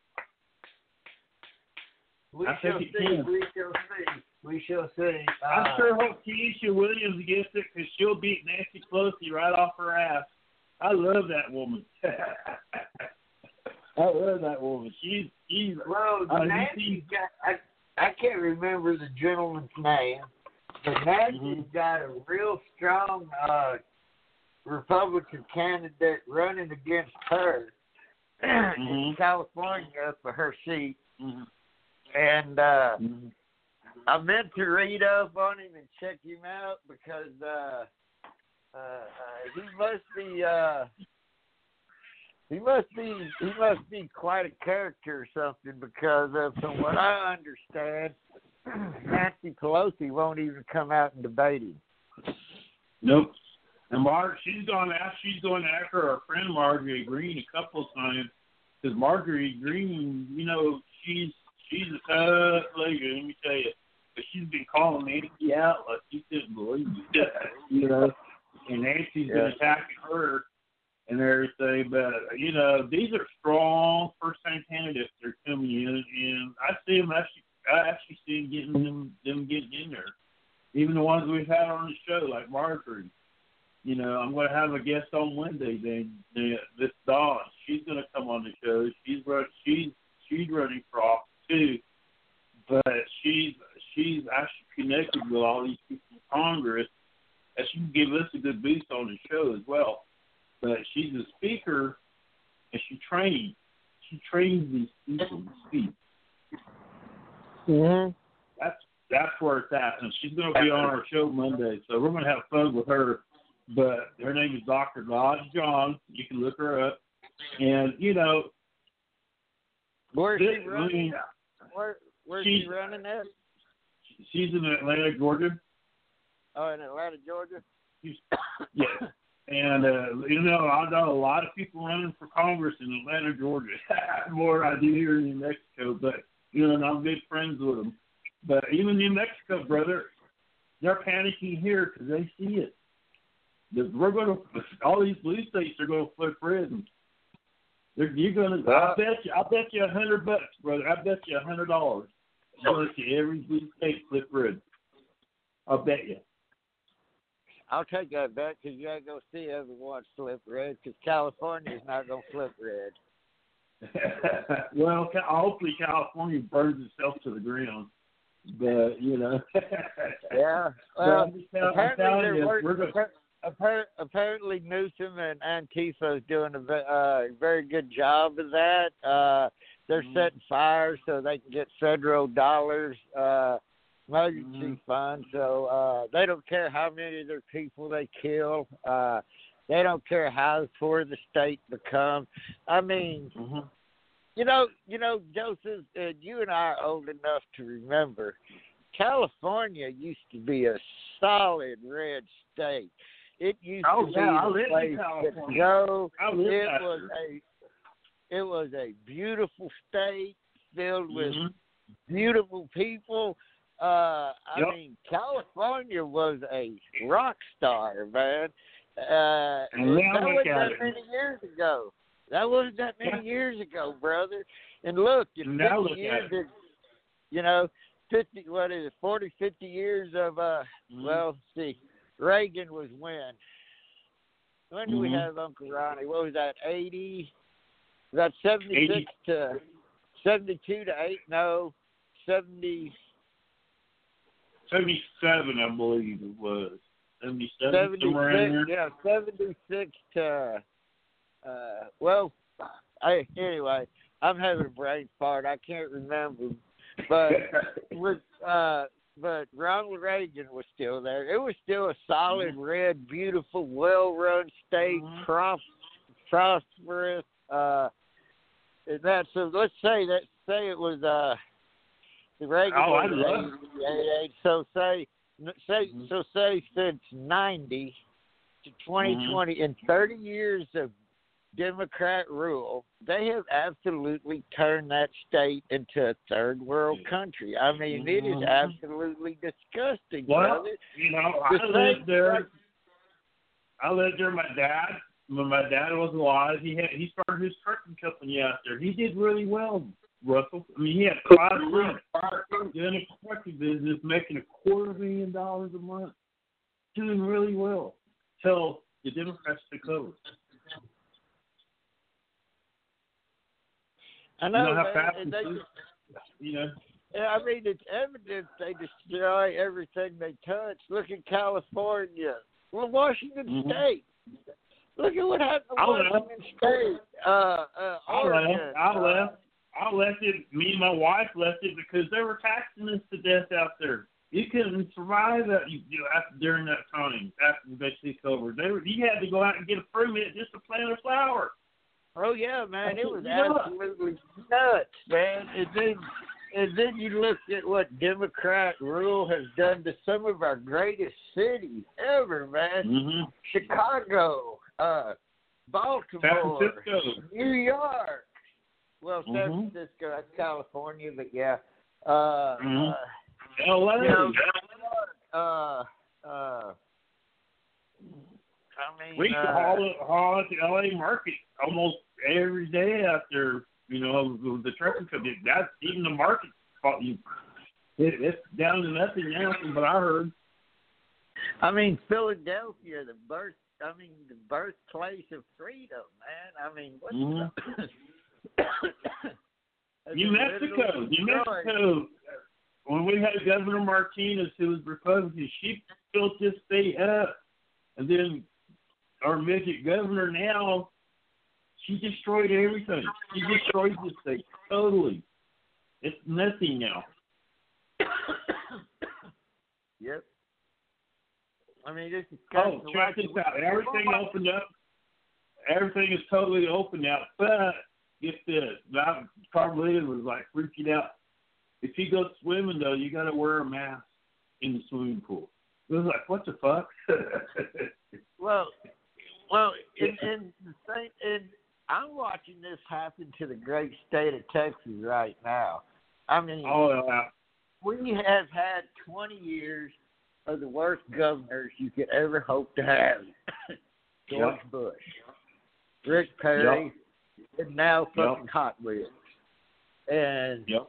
we I shall think see. it can. We shall see. We shall see. Uh, I sure hope Keisha Williams gets it because she'll beat Nancy Pelosi right off her ass. I love that woman. I love that woman. She's she's. Well, uh, Nancy's got. I I can't remember the gentleman's name, but Nancy's Mhm. got a real strong uh, Republican candidate running against her in Mhm. California for her seat, Mm-hmm. and uh, Mm-hmm. I meant to read up on him and check him out because uh, uh, uh, he must be uh, he must be he must be quite a character or something because uh, from what I understand, Nancy Pelosi won't even come out and debate him. Nope. And Mark, she's gone after she's going after our friend Marjorie Green a couple of times because Marjorie Green, you know, she's she's a tough lady. Let me tell you, but she's been calling Nancy out like she couldn't believe it, you know. And Nancy's been Yeah. attacking her and everything. But you know, these are strong first-time candidates that are coming in, and I see them actually. I actually see them getting them them getting in there. Even the ones we've had on the show, like Marjorie. You know, I'm going to have a guest on Monday. Then this Dawn, she's going to come on the show. She's run, she's she's running for office too, but she's she's actually connected with all these people in Congress, and she can give us a good boost on the show as well. But she's a speaker, and she trains. She trains these people to speak. Mm-hmm. That's that's where it's at, and she's going to be on our show Monday, so we're going to have fun with her. But her name is Doctor Lodge John. You can look her up, and you know, Where's this, she running? I mean, Where Where's she's, she running at? she's in Atlanta, Georgia. Oh, in Atlanta, Georgia. She's, yeah, and uh, you know, I know a lot of people running for Congress in Atlanta, Georgia. More than I do here in New Mexico, but you know, and I'm good friends with them. But even New Mexico, brother, they're panicking here because they see it. We're going to all these blue states are going to flip red. They're, you're going to. I bet you. I bet you a hundred bucks, brother. I bet you a hundred dollars. I'm going to see every blue state flip red. I bet you. I'll take that bet because you ain't gonna see everyone flip red because California's not gonna flip red. Well, hopefully California burns itself to the ground. But you know. Yeah. But Well, I'm just tell- I'm apparently telling they're you, working. we're gonna- Appar- apparently Newsom and Antifa is doing a ve- uh, very good job of that. Uh, they're Mhm. setting fires so they can get federal dollars, uh, emergency Mhm. funds. So uh, they don't care how many of their people they kill. Uh, they don't care how poor the state becomes. I mean, Mhm. you know, you know, Joseph, uh, you and I are old enough to remember. California used to be a solid red state. It used Oh, to yeah, I be lived the in place to California. go. I lived It out was there. a, it was a beautiful state filled with Mhm. beautiful people. Uh, I Yep. mean, California was a rock star, man. Uh, And now that look wasn't at that it. many years ago. That wasn't that many Yeah. years ago, brother. And look, in Now fifty look years, at it. of, you know, fifty, what is it, forty, fifty years of, uh, Mhm. well, let's see, Reagan was when? When do we Mhm. have Uncle Ronnie? What was that, eighty? Was that seventy-six eighty. to seventy-two to eight? No, seventy. seventy-seven, I believe it was. seventy-seven, somewhere in seventy-six, there. yeah, seventy-six to, uh, well, I, anyway, I'm having a brain fart. I can't remember. But with, uh, but Ronald Reagan was still there. It was still a solid, red, beautiful, well-run state, Mhm. pros- prosperous. Uh, and that so let's say that say it was uh the Reagan Oh, I was love eighty-eight. So say say Mhm. so say since ninety to twenty twenty, Mhm. in thirty years of Democrat rule, they have absolutely turned that state into a third world country. I mean, it is Mhm. absolutely disgusting, Well, brother. you know, The I same- lived there. I lived there. My dad, when my dad was alive, he had he started his trucking company out there. He did really well, Russell. I mean, he had five fleets doing a trucking business, making a quarter million dollars a month, doing really well. Till the Democrats took over. I You know, know how man, fast and this they is? You know. Yeah, I mean, it's evident they destroy everything they touch. Look at California. Well, Washington Mhm. State. Look at what happened to I Washington State. Uh, uh, I Oregon. left. I uh, left. I left it. Me and my wife left it because they were taxing us to death out there. You couldn't survive that you, you know, after during that time after they took over. They were, you had to go out and get a permit just to plant a flower. Oh yeah, man, it was Yeah. absolutely nuts, man. And then, and then you look at what Democrat rule has done to some of our greatest cities ever, man. Mm-hmm. Chicago, uh, Baltimore, San Francisco. New York. Well, San Mhm. Francisco, that's California, but yeah. Uh, Mhm. uh, L A. you know, uh, uh, I mean, We used to uh, haul it, haul at the L A market almost every day out there. You know, the, the trucking company. That's even the market. You, it, it's down to nothing now, from what I heard. I mean, Philadelphia, the birth, I mean, the birthplace of freedom, man. I mean, what Mhm. the... New Mexico, New Mexico. When we had Governor Martinez, who was Republican, she built this state up, and then our midget governor now, she destroyed everything. She destroyed the state totally. It's nothing now. Yep. I mean, this is Oh, check this out. Everything opened up. Everything is totally open now. But get this, that probably was like freaking out. If you go swimming though, you got to wear a mask in the swimming pool. It was like, what the fuck? Well, well, and, and the thing, and I'm watching this happen to the great state of Texas right now. I mean, oh yeah. We have had twenty years of the worst governors you could ever hope to have. George Yep. Bush, Rick Perry, Yep. and now fucking Yep. Hot Wheels. And Yep.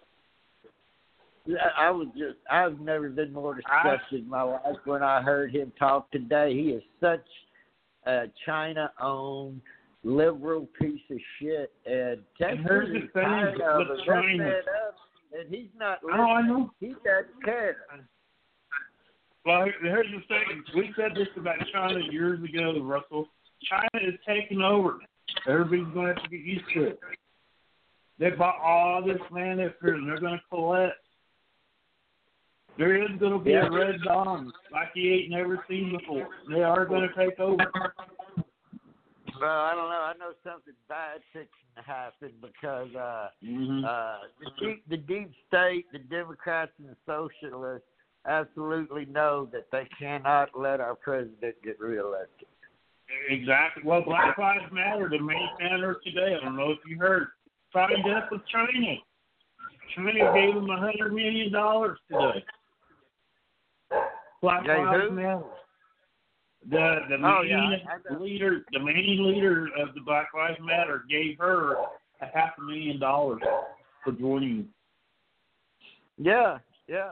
I was just, I've never been more disgusted in my life when I heard him talk today. He is such a China-owned liberal piece of shit. And Texas here's the is thing tired of with it. They're China. fed up, and he's not listening. Oh, I know. He doesn't care. Well, here's the thing. We said this about China years ago, Russell. China is taking over. Everybody's going to have to get used to it. They bought all this land up here, and they're going to collect. There is going to be Yeah. a red dawn like you ain't never seen before. They are going to take over. Well, I don't know. I know something bad's fixing to happen because uh, Mm-hmm. uh, the, deep, the deep state, the Democrats and the socialists absolutely know that they cannot let our president get reelected. Exactly. Well, Black Lives Matter, the main banner today, I don't know if you heard, signed up with China. China gave them a hundred million dollars today. Black Gave Lives who? Matter. The the Oh, main yeah, I- I know. leader, the main leader of the Black Lives Matter, gave her a half a million dollars for joining. Yeah, yeah.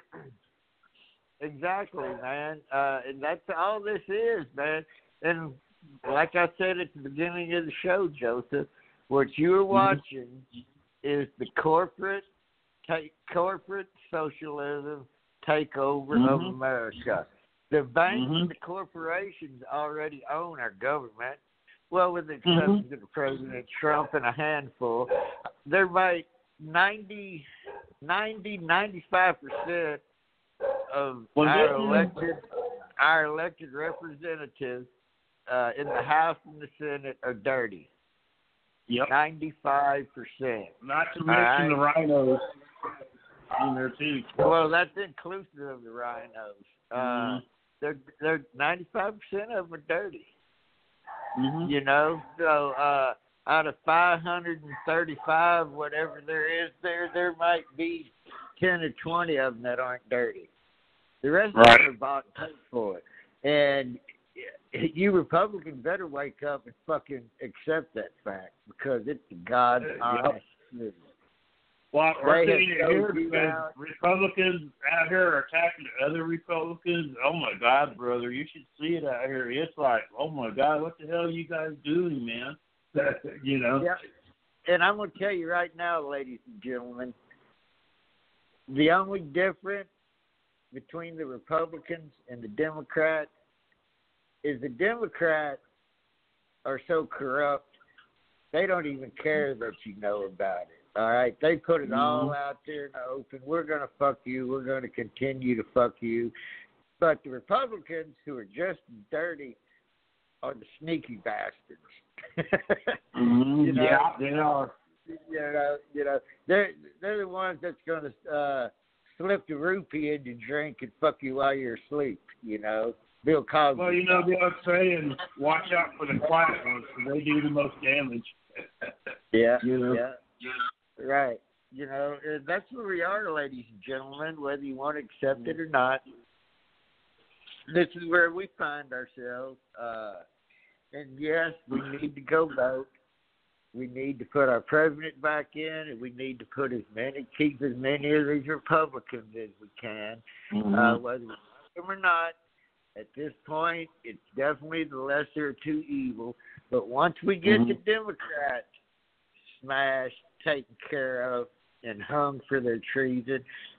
Exactly, man. Uh, and that's all this is, man. And like I said at the beginning of the show, Joseph, what you're watching is the corporate take corporate socialism takeover of Mhm. America. The banks Mhm. and the corporations already own our government. Well, with the exception Mhm. of President Trump and a handful, they're by ninety, ninety, ninety-five percent of Well, our this is- elected, our elected representatives uh, in the House and the Senate are dirty. Yep. ninety-five percent. Not to mention right. the rhinos in there too. Well, that's inclusive of the rhinos. Uh, mm-hmm. They're they're ninety-five percent of them are dirty. Mm-hmm. You know, so uh, out of five hundred thirty-five, whatever there is there, there might be ten or twenty of them that aren't dirty. The rest right. of them are bought and paid for it. And you Republicans better wake up and fucking accept that fact, because it's the God's honest truth. Well, we're They seeing have it here sold you because out. Republicans out here are attacking other Republicans. Oh my God, brother, you should see it out here. It's like, oh my God, what the hell are you guys doing, man? You know. Yeah. And I'm going to tell you right now, ladies and gentlemen, the only difference between the Republicans and the Democrats is the Democrats are so corrupt, they don't even care that you know about it. All right? They put it all out there in the open. We're going to fuck you. We're going to continue to fuck you. But the Republicans, who are just as dirty, are the sneaky bastards. mm-hmm. you know, yeah, they are. You know, you know, they're, they're the ones that's going to uh, slip the rupee in your drink and fuck you while you're asleep, you know. Bill Cosby. Well, you know, the old saying, watch out for the quiet ones, because they do the most damage. Yeah, you know? yeah, right. You know, that's where we are, ladies and gentlemen, whether you want to accept it or not. This is where we find ourselves. Uh, and, yes, we need to go vote. We need to put our president back in, and we need to put as many, keep as many of these Republicans as we can, mm-hmm. uh, whether we like them or not. At this point, it's definitely the lesser of two evil. But once we get mm-hmm. the Democrats smashed, taken care of, and hung for their treason,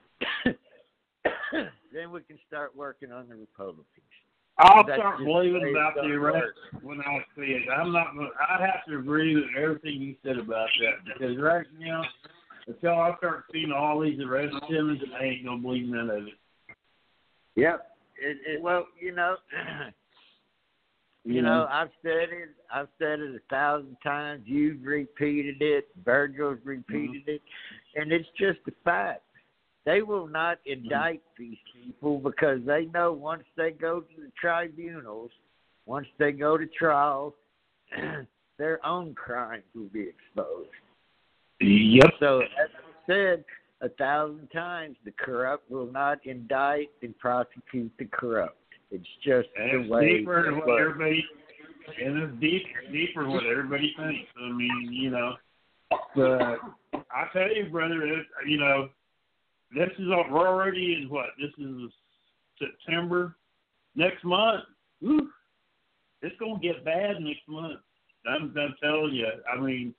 then we can start working on the Republicans. I'll That's start just believing the way about it's the gonna arrest work. when I see it. I'm not. Gonna, I have to agree with everything you said about that, because right now, until I start seeing all these arrest attempts, I ain't gonna believe none of it. Yep. It, it, well, you know, you you know, know, I've said it. I've said it a thousand times. You've repeated it. Virgil's repeated mm-hmm. it, and it's just a fact. They will not indict mm-hmm. these people, because they know once they go to the tribunals, once they go to trial, their own crimes will be exposed. Yep. So, as I said a thousand times, the corrupt will not indict and prosecute the corrupt. It's just and the it's way deeper than it what works. everybody, and it's deep, deeper than what everybody thinks. I mean, you know, but I tell you, brother, it, you know, this is we're already in what? This is September. Next month, whew, it's gonna get bad next month. I'm, I'm telling you. I mean,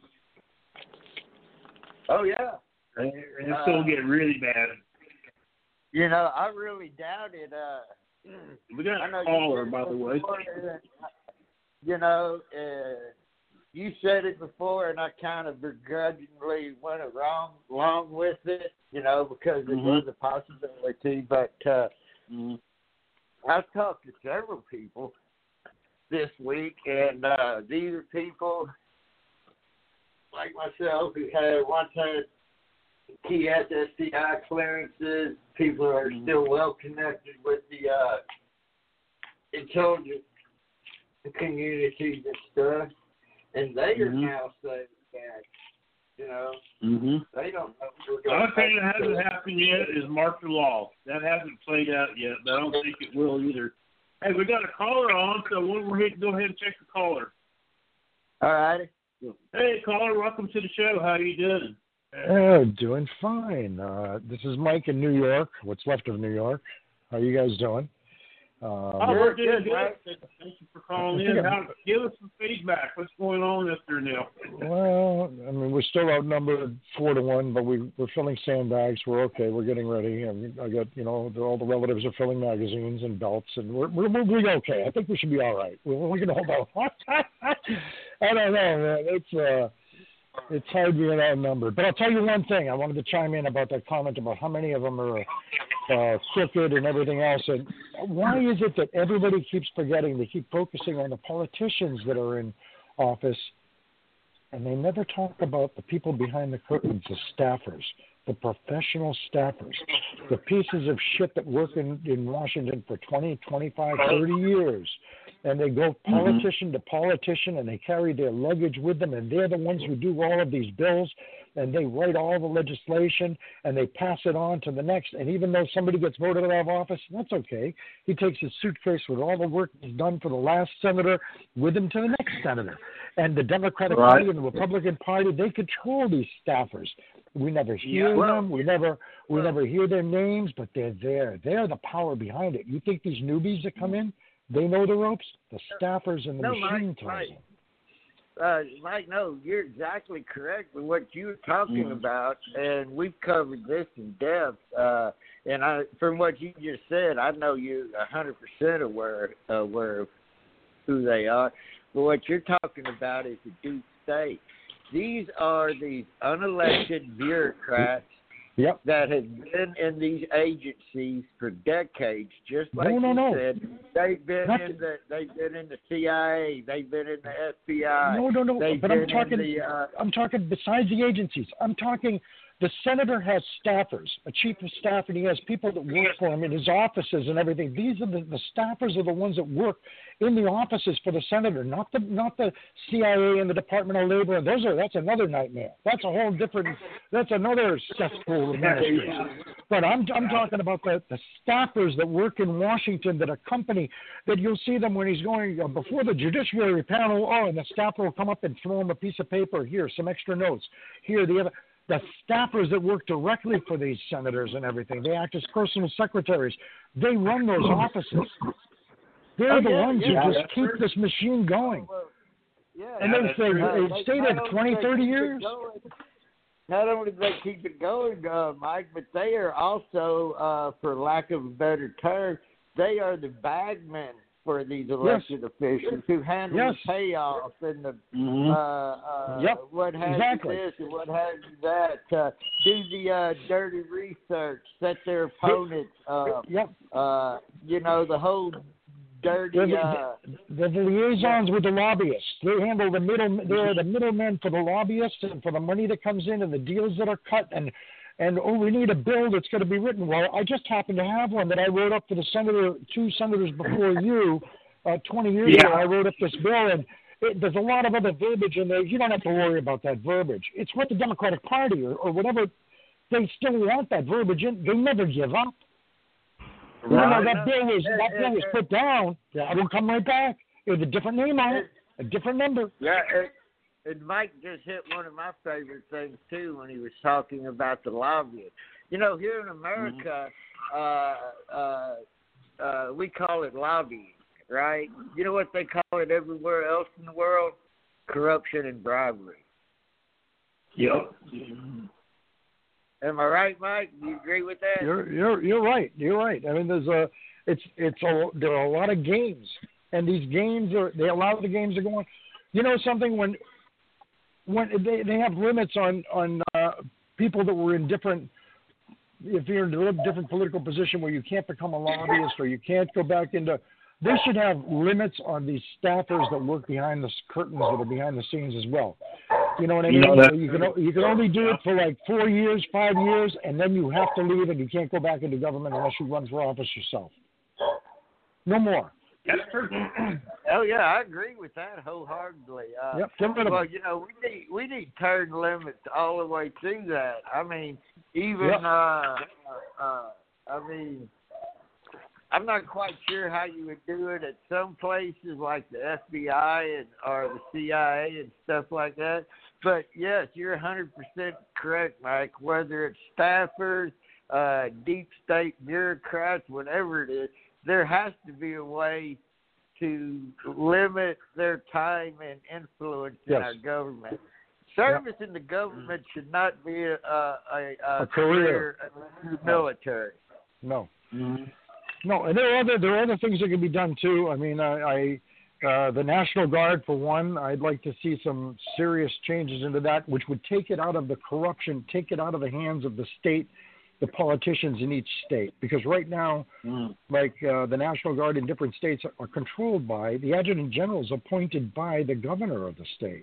oh yeah. And it's uh, going to get really bad. You know, I really doubted. Uh, we got a caller, by the way. You know, uh, you said it before, and I kind of begrudgingly went along, along with it, you know, because it mm-hmm. was a possibility. But uh, mm-hmm. I've talked to several people this week, and uh, these are people like myself who had once had key S S C I clearances. People are still well connected with the uh, intelligence communities and stuff, and they are mm-hmm. now saying that, you know, mm-hmm. they don't know. The only thing that hasn't happened yet is martial law. That hasn't played out yet, but I don't think it will either. Hey, we got a caller on, so we'll go ahead and check the caller. All righty. Hey, caller, welcome to the show. How are you doing? Oh, doing fine. Uh, this is Mike in New York, what's left of New York. How are you guys doing? Um, oh, we're doing good. Thank you for calling in. How, give us some feedback. What's going on up there now? Well, I mean, we're still outnumbered four to one, but we, we're filling sandbags. We're okay. We're getting ready. And I got, you know, all the relatives are filling magazines and belts, and we're we're, we're okay. I think we should be all right. We're, we're going to hold on. I don't know, man. It's uh, it's hard being outnumbered. But I'll tell you one thing. I wanted to chime in about that comment about how many of them are uh, crooked and everything else. And why is it that everybody keeps forgetting? They keep focusing on the politicians that are in office and they never talk about the people behind the curtains, the staffers, the professional staffers, the pieces of shit that work in, in Washington for twenty, twenty-five, thirty years. And they go politician mm-hmm. to politician, and they carry their luggage with them, and they're the ones who do all of these bills, and they write all the legislation, and they pass it on to the next. And even though somebody gets voted out of office, that's okay. He takes his suitcase with all the work he's done for the last senator with him to the next senator. And the Democratic right. Party and the Republican Party, they control these staffers. We never hear yeah, well, them. We never we well, never hear their names, but they're there. They're the power behind it. You think these newbies that come in, they know the ropes? The staffers and the no, machine Mike, tells Mike, them. Uh, Mike, no, you're exactly correct with what you were talking mm. about, and we've covered this in depth. Uh, and I, from what you just said, I know you're one hundred percent aware, aware of who they are. But what you're talking about is the deep state. These are these unelected bureaucrats yep. that have been in these agencies for decades, just like no, no, you no. said. They've been Not in the they've been in the C I A, they've been in the F B I. No, no, no. They've but been I'm talking. The, uh, I'm talking besides the agencies. I'm talking. The senator has staffers, a chief of staff, and he has people that work for him in his offices and everything. These are the, the staffers are the ones that work in the offices for the senator, not the not the C I A and the Department of Labor. And those are that's another nightmare. That's a whole different. That's another cesspool of ministries. But I'm I'm talking about the, the staffers that work in Washington that accompany. That you'll see them when he's going uh, before the judiciary panel. Oh, and the staffer will come up and throw him a piece of paper. Here, some extra notes. Here, the other. The staffers that work directly for these senators and everything, they act as personal secretaries. They run those offices. They're oh, the yeah, ones yeah, who just keep true. this machine going. Well, yeah, and yeah, they say uh, they stayed at twenty, thirty years. Not only do they keep it going, uh, Mike, but they are also, uh, for lack of a better term, they are the bagmen for these elected yes. officials who handle yes. the payoffs and the mm-hmm. uh, uh, yep. what has exactly. this and what has that. Uh, do the uh, dirty research, set their opponents up. Yep. Uh, you know, the whole dirty. They're the, uh, they're the liaisons with the lobbyists. They handle the middle. They're the middlemen for the lobbyists and for the money that comes in and the deals that are cut and. And, oh, we need a bill that's going to be written. Well, I just happen to have one that I wrote up for the senator, two senators before you, uh, twenty years yeah. ago. I wrote up this bill, and it, there's a lot of other verbiage in there. You don't have to worry about that verbiage. It's what the Democratic Party or, or whatever, they still want that verbiage in. They never give up. Right. You know, that bill was, that bill was put down. Yeah, it'll come right back. It was a different name on it, a different number. Yeah, it, And Mike just hit one of my favorite things, too, when he was talking about the lobbyists. You know, here in America, mm-hmm. uh, uh, uh, we call it lobbying, right? You know what they call it everywhere else in the world? Corruption and bribery. Yep. Am I right, Mike? Do you agree with that? You're you're you're right. You're right. I mean, there's a it's it's a there are a lot of games, and these games are they allow the games to go on. You know something when. When they they have limits on on uh, people that were in different, if you're in a different political position where you can't become a lobbyist or you can't go back into, they should have limits on these staffers that work behind the curtains that are behind the scenes as well. You know what I mean? You, know you can you can only do it for like four years, five years, and then you have to leave and you can't go back into government unless you run for office yourself. No more. That's true. Oh yeah, I agree with that wholeheartedly. Uh, yep, well, you know, we need we need term limits all the way through that. I mean, even yep. uh, uh, I mean, I'm not quite sure how you would do it at some places like the F B I and or the C I A and stuff like that. But yes, you're one hundred percent correct, Mike. Whether it's staffers, uh, deep state bureaucrats, whatever it is. There has to be a way to limit their time and influence yes. in our government. Service yep. in the government should not be a, a, a, a career in the military. No. Mm-hmm. No, and there are other there are other things that can be done too. I mean, I, I uh, the National Guard for one. I'd like to see some serious changes into that, which would take it out of the corruption, take it out of the hands of the state. The politicians in each state, because right now, mm. like uh, the National Guard in different states are, are controlled by the adjutant generals appointed by the governor of the state.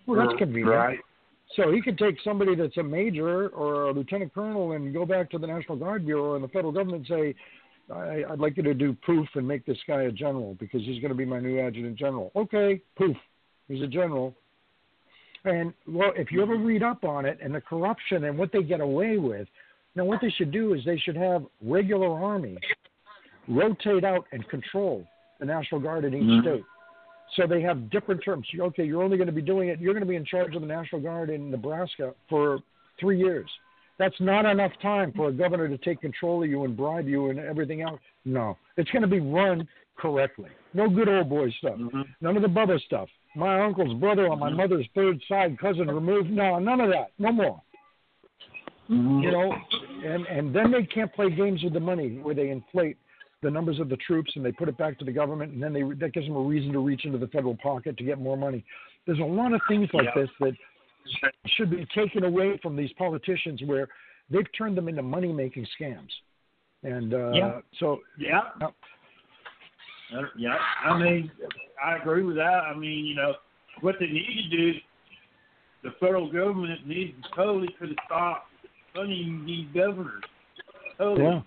Well, that's convenient. Right. So he could take somebody that's a major or a lieutenant colonel and go back to the National Guard Bureau and the federal government and say, I, I'd like you to do poof and make this guy a general because he's going to be my new adjutant general. Okay, poof, he's a general. And, well, if you ever read up on it and the corruption and what they get away with, now what they should do is they should have regular army rotate out and control the National Guard in each mm-hmm. state. So they have different terms. Okay, you're only going to be doing it, you're going to be in charge of the National Guard in Nebraska for three years. That's not enough time for a governor to take control of you and bribe you and everything else. No, it's going to be run correctly. No good old boy stuff. Mm-hmm. None of the Bubba stuff. My uncle's brother on my mm-hmm. mother's third side, cousin removed. No, none of that. No more. Mm-hmm. You know, and, and then they can't play games with the money where they inflate the numbers of the troops and they put it back to the government, and then they that gives them a reason to reach into the federal pocket to get more money. There's a lot of things like yeah. this that should be taken away from these politicians where they've turned them into money-making scams. And uh, yeah. so... Yeah. Uh, yeah. I mean, I agree with that. I mean, you know, what they need to do, the federal government needs to totally put a stop funding these governors. Totally. Yeah.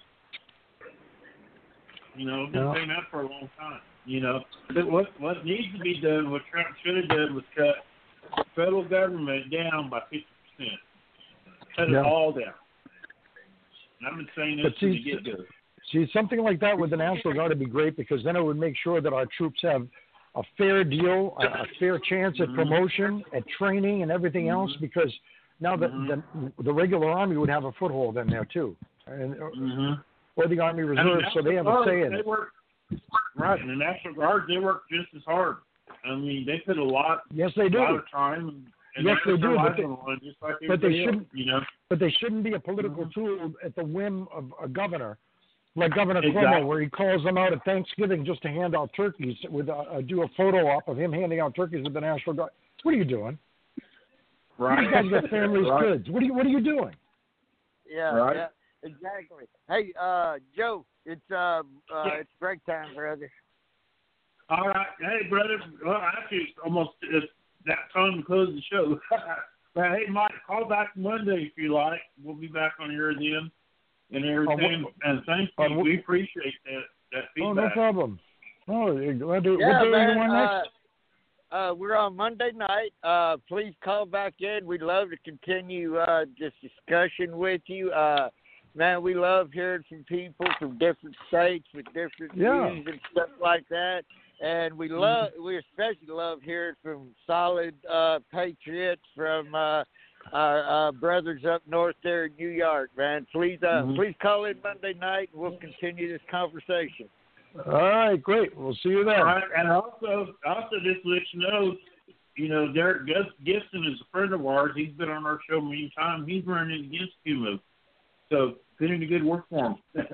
You know, I've been yeah. saying that for a long time. You know, but what what needs to be done, what Trump should have done, was cut the federal government down by fifty percent. Cut yeah. it all down. And I've been saying this from the get-go. See, something like that with the National Guard would be great because then it would make sure that our troops have a fair deal, a, a fair chance at promotion, at training, and everything else. Because now the, mm-hmm. the the regular Army would have a foothold in there too, and mm-hmm. or the Army Reserve, so they have a say in they it. Work, right, and the National Guard, they work just as hard. I mean, they put a lot, yes, they do. A lot of time. And, and yes, they do. But they, one, just like but they shouldn't. Else, you know. But they shouldn't be a political mm-hmm. tool at the whim of a governor. Like Governor exactly. Cuomo, where he calls them out at Thanksgiving just to hand out turkeys, with a, do a photo op of him handing out turkeys with the National Guard. What are you doing? Right. These guys got families, right. kids. What are you What are you doing? Yeah, right. yeah, exactly. Hey, uh, Joe, it's uh, uh yeah. it's break time, brother. All right, hey, brother. Well, actually, it's almost it's that time to close the show. But hey, Mike, call back Monday if you like. We'll be back on here then. And everything, uh, and thank you. Uh, we appreciate that, that feedback. Oh, no problem. Oh, glad to, yeah, what day man, are you on next? Uh, uh, we're on Monday night. Uh, please call back in. We'd love to continue uh, this discussion with you. Uh, man, we love hearing from people from different states with different yeah. views and stuff like that. And we love, mm-hmm. we especially love hearing from solid uh, patriots from. Uh, Our uh, brothers up north there in New York, man. Please, uh, mm-hmm. please call in Monday night, and we'll continue this conversation. All right, great. We'll see you then. All right, and also, also just to let you know, you know, Derek Gibson is a friend of ours. He's been on our show many times. He's running against Kumo, so put in a good work for him.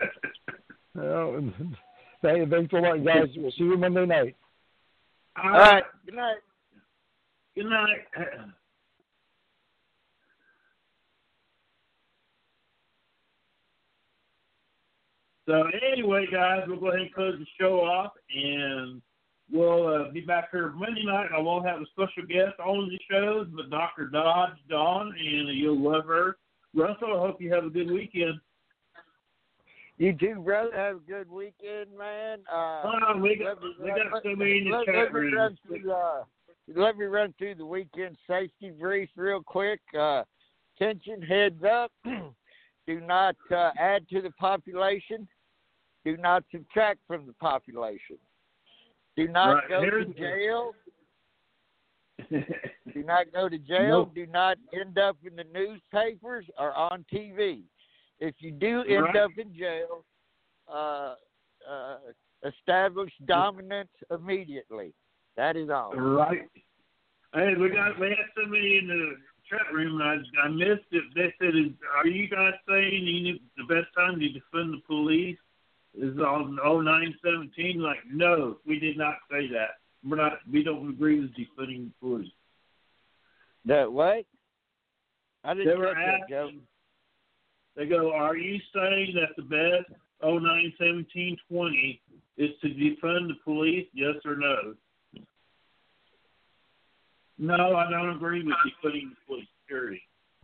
Well, hey, thanks a lot, guys. We'll see you Monday night. All right. All right. Good night. Good night. So anyway, guys, we'll go ahead and close the show off, and we'll uh, be back here Monday night. I won't have a special guest on the shows, but Doctor Dodge, Dawn, and you'll love her. Russell, I hope you have a good weekend. You too, brother. Have a good weekend, man. Uh, oh, we got, me, we got so many in the let, chat let room. Me run through, uh, let me run through the weekend safety brief real quick. Uh, attention, heads up. Do not uh, add to the population. Do not subtract from the population. Do not right. go Here's to jail. Do not go to jail. Nope. Do not end up in the newspapers or on T V. If you do end right. up in jail, uh, uh, establish dominance immediately. That is all. Right. Hey, we got we had somebody in the chat room. I, I missed it. They said, is, "Are you guys saying you, the best time to defend the police is on oh nine seventeen?" Like, no, we did not say that. We're not. We don't agree with defunding the police. That what? I didn't they were get asked, that, Joe. They go, "Are you saying that the best oh nine seventeen twenty is to defund the police? Yes or no?" No, I don't agree with you putting the police security.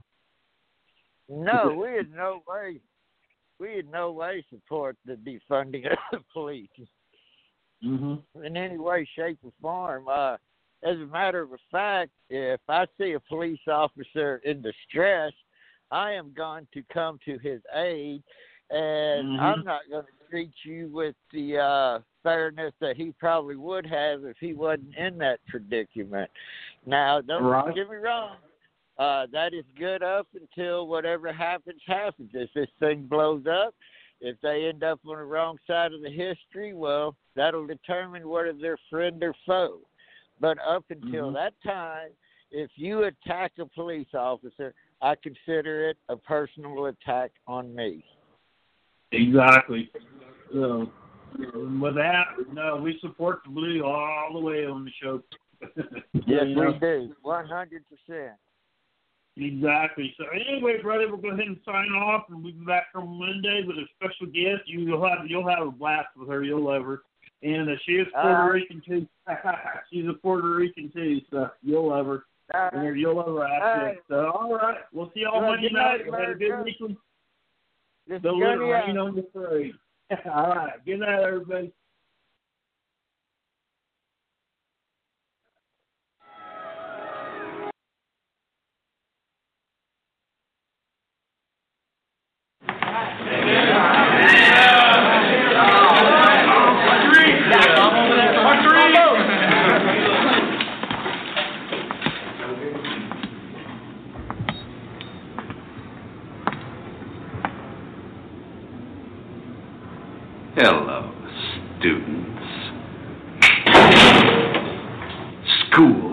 No, we in no way, we in no way support the defunding of the police Mm-hmm. in any way, shape, or form. Uh, as a matter of fact, if I see a police officer in distress, I am going to come to his aid, and mm-hmm. I'm not going to treat you with the uh, fairness that he probably would have if he wasn't in that predicament. Now, don't right. get me wrong. Uh, that is good up until whatever happens, happens. If this thing blows up, if they end up on the wrong side of the history, well, that'll determine whether they're friend or foe. But up until mm-hmm. that time, if you attack a police officer, I consider it a personal attack on me. Exactly. So, with that, no, we support the blue all the way on the show. Yes, you know? we do, one hundred percent. Exactly. So anyway, brother, we'll go ahead and sign off, and we'll be back on Monday with a special guest. You'll have you'll have a blast with her. You'll love her, and uh, she is Puerto uh, Rican too. She's a Puerto Rican too, so you'll love her. Uh, and you'll love her accent. So all right, we'll see y'all well, Monday night. Have a good weekend. Don't let it rain on the parade. All right. Good night, everybody. Hello, students. School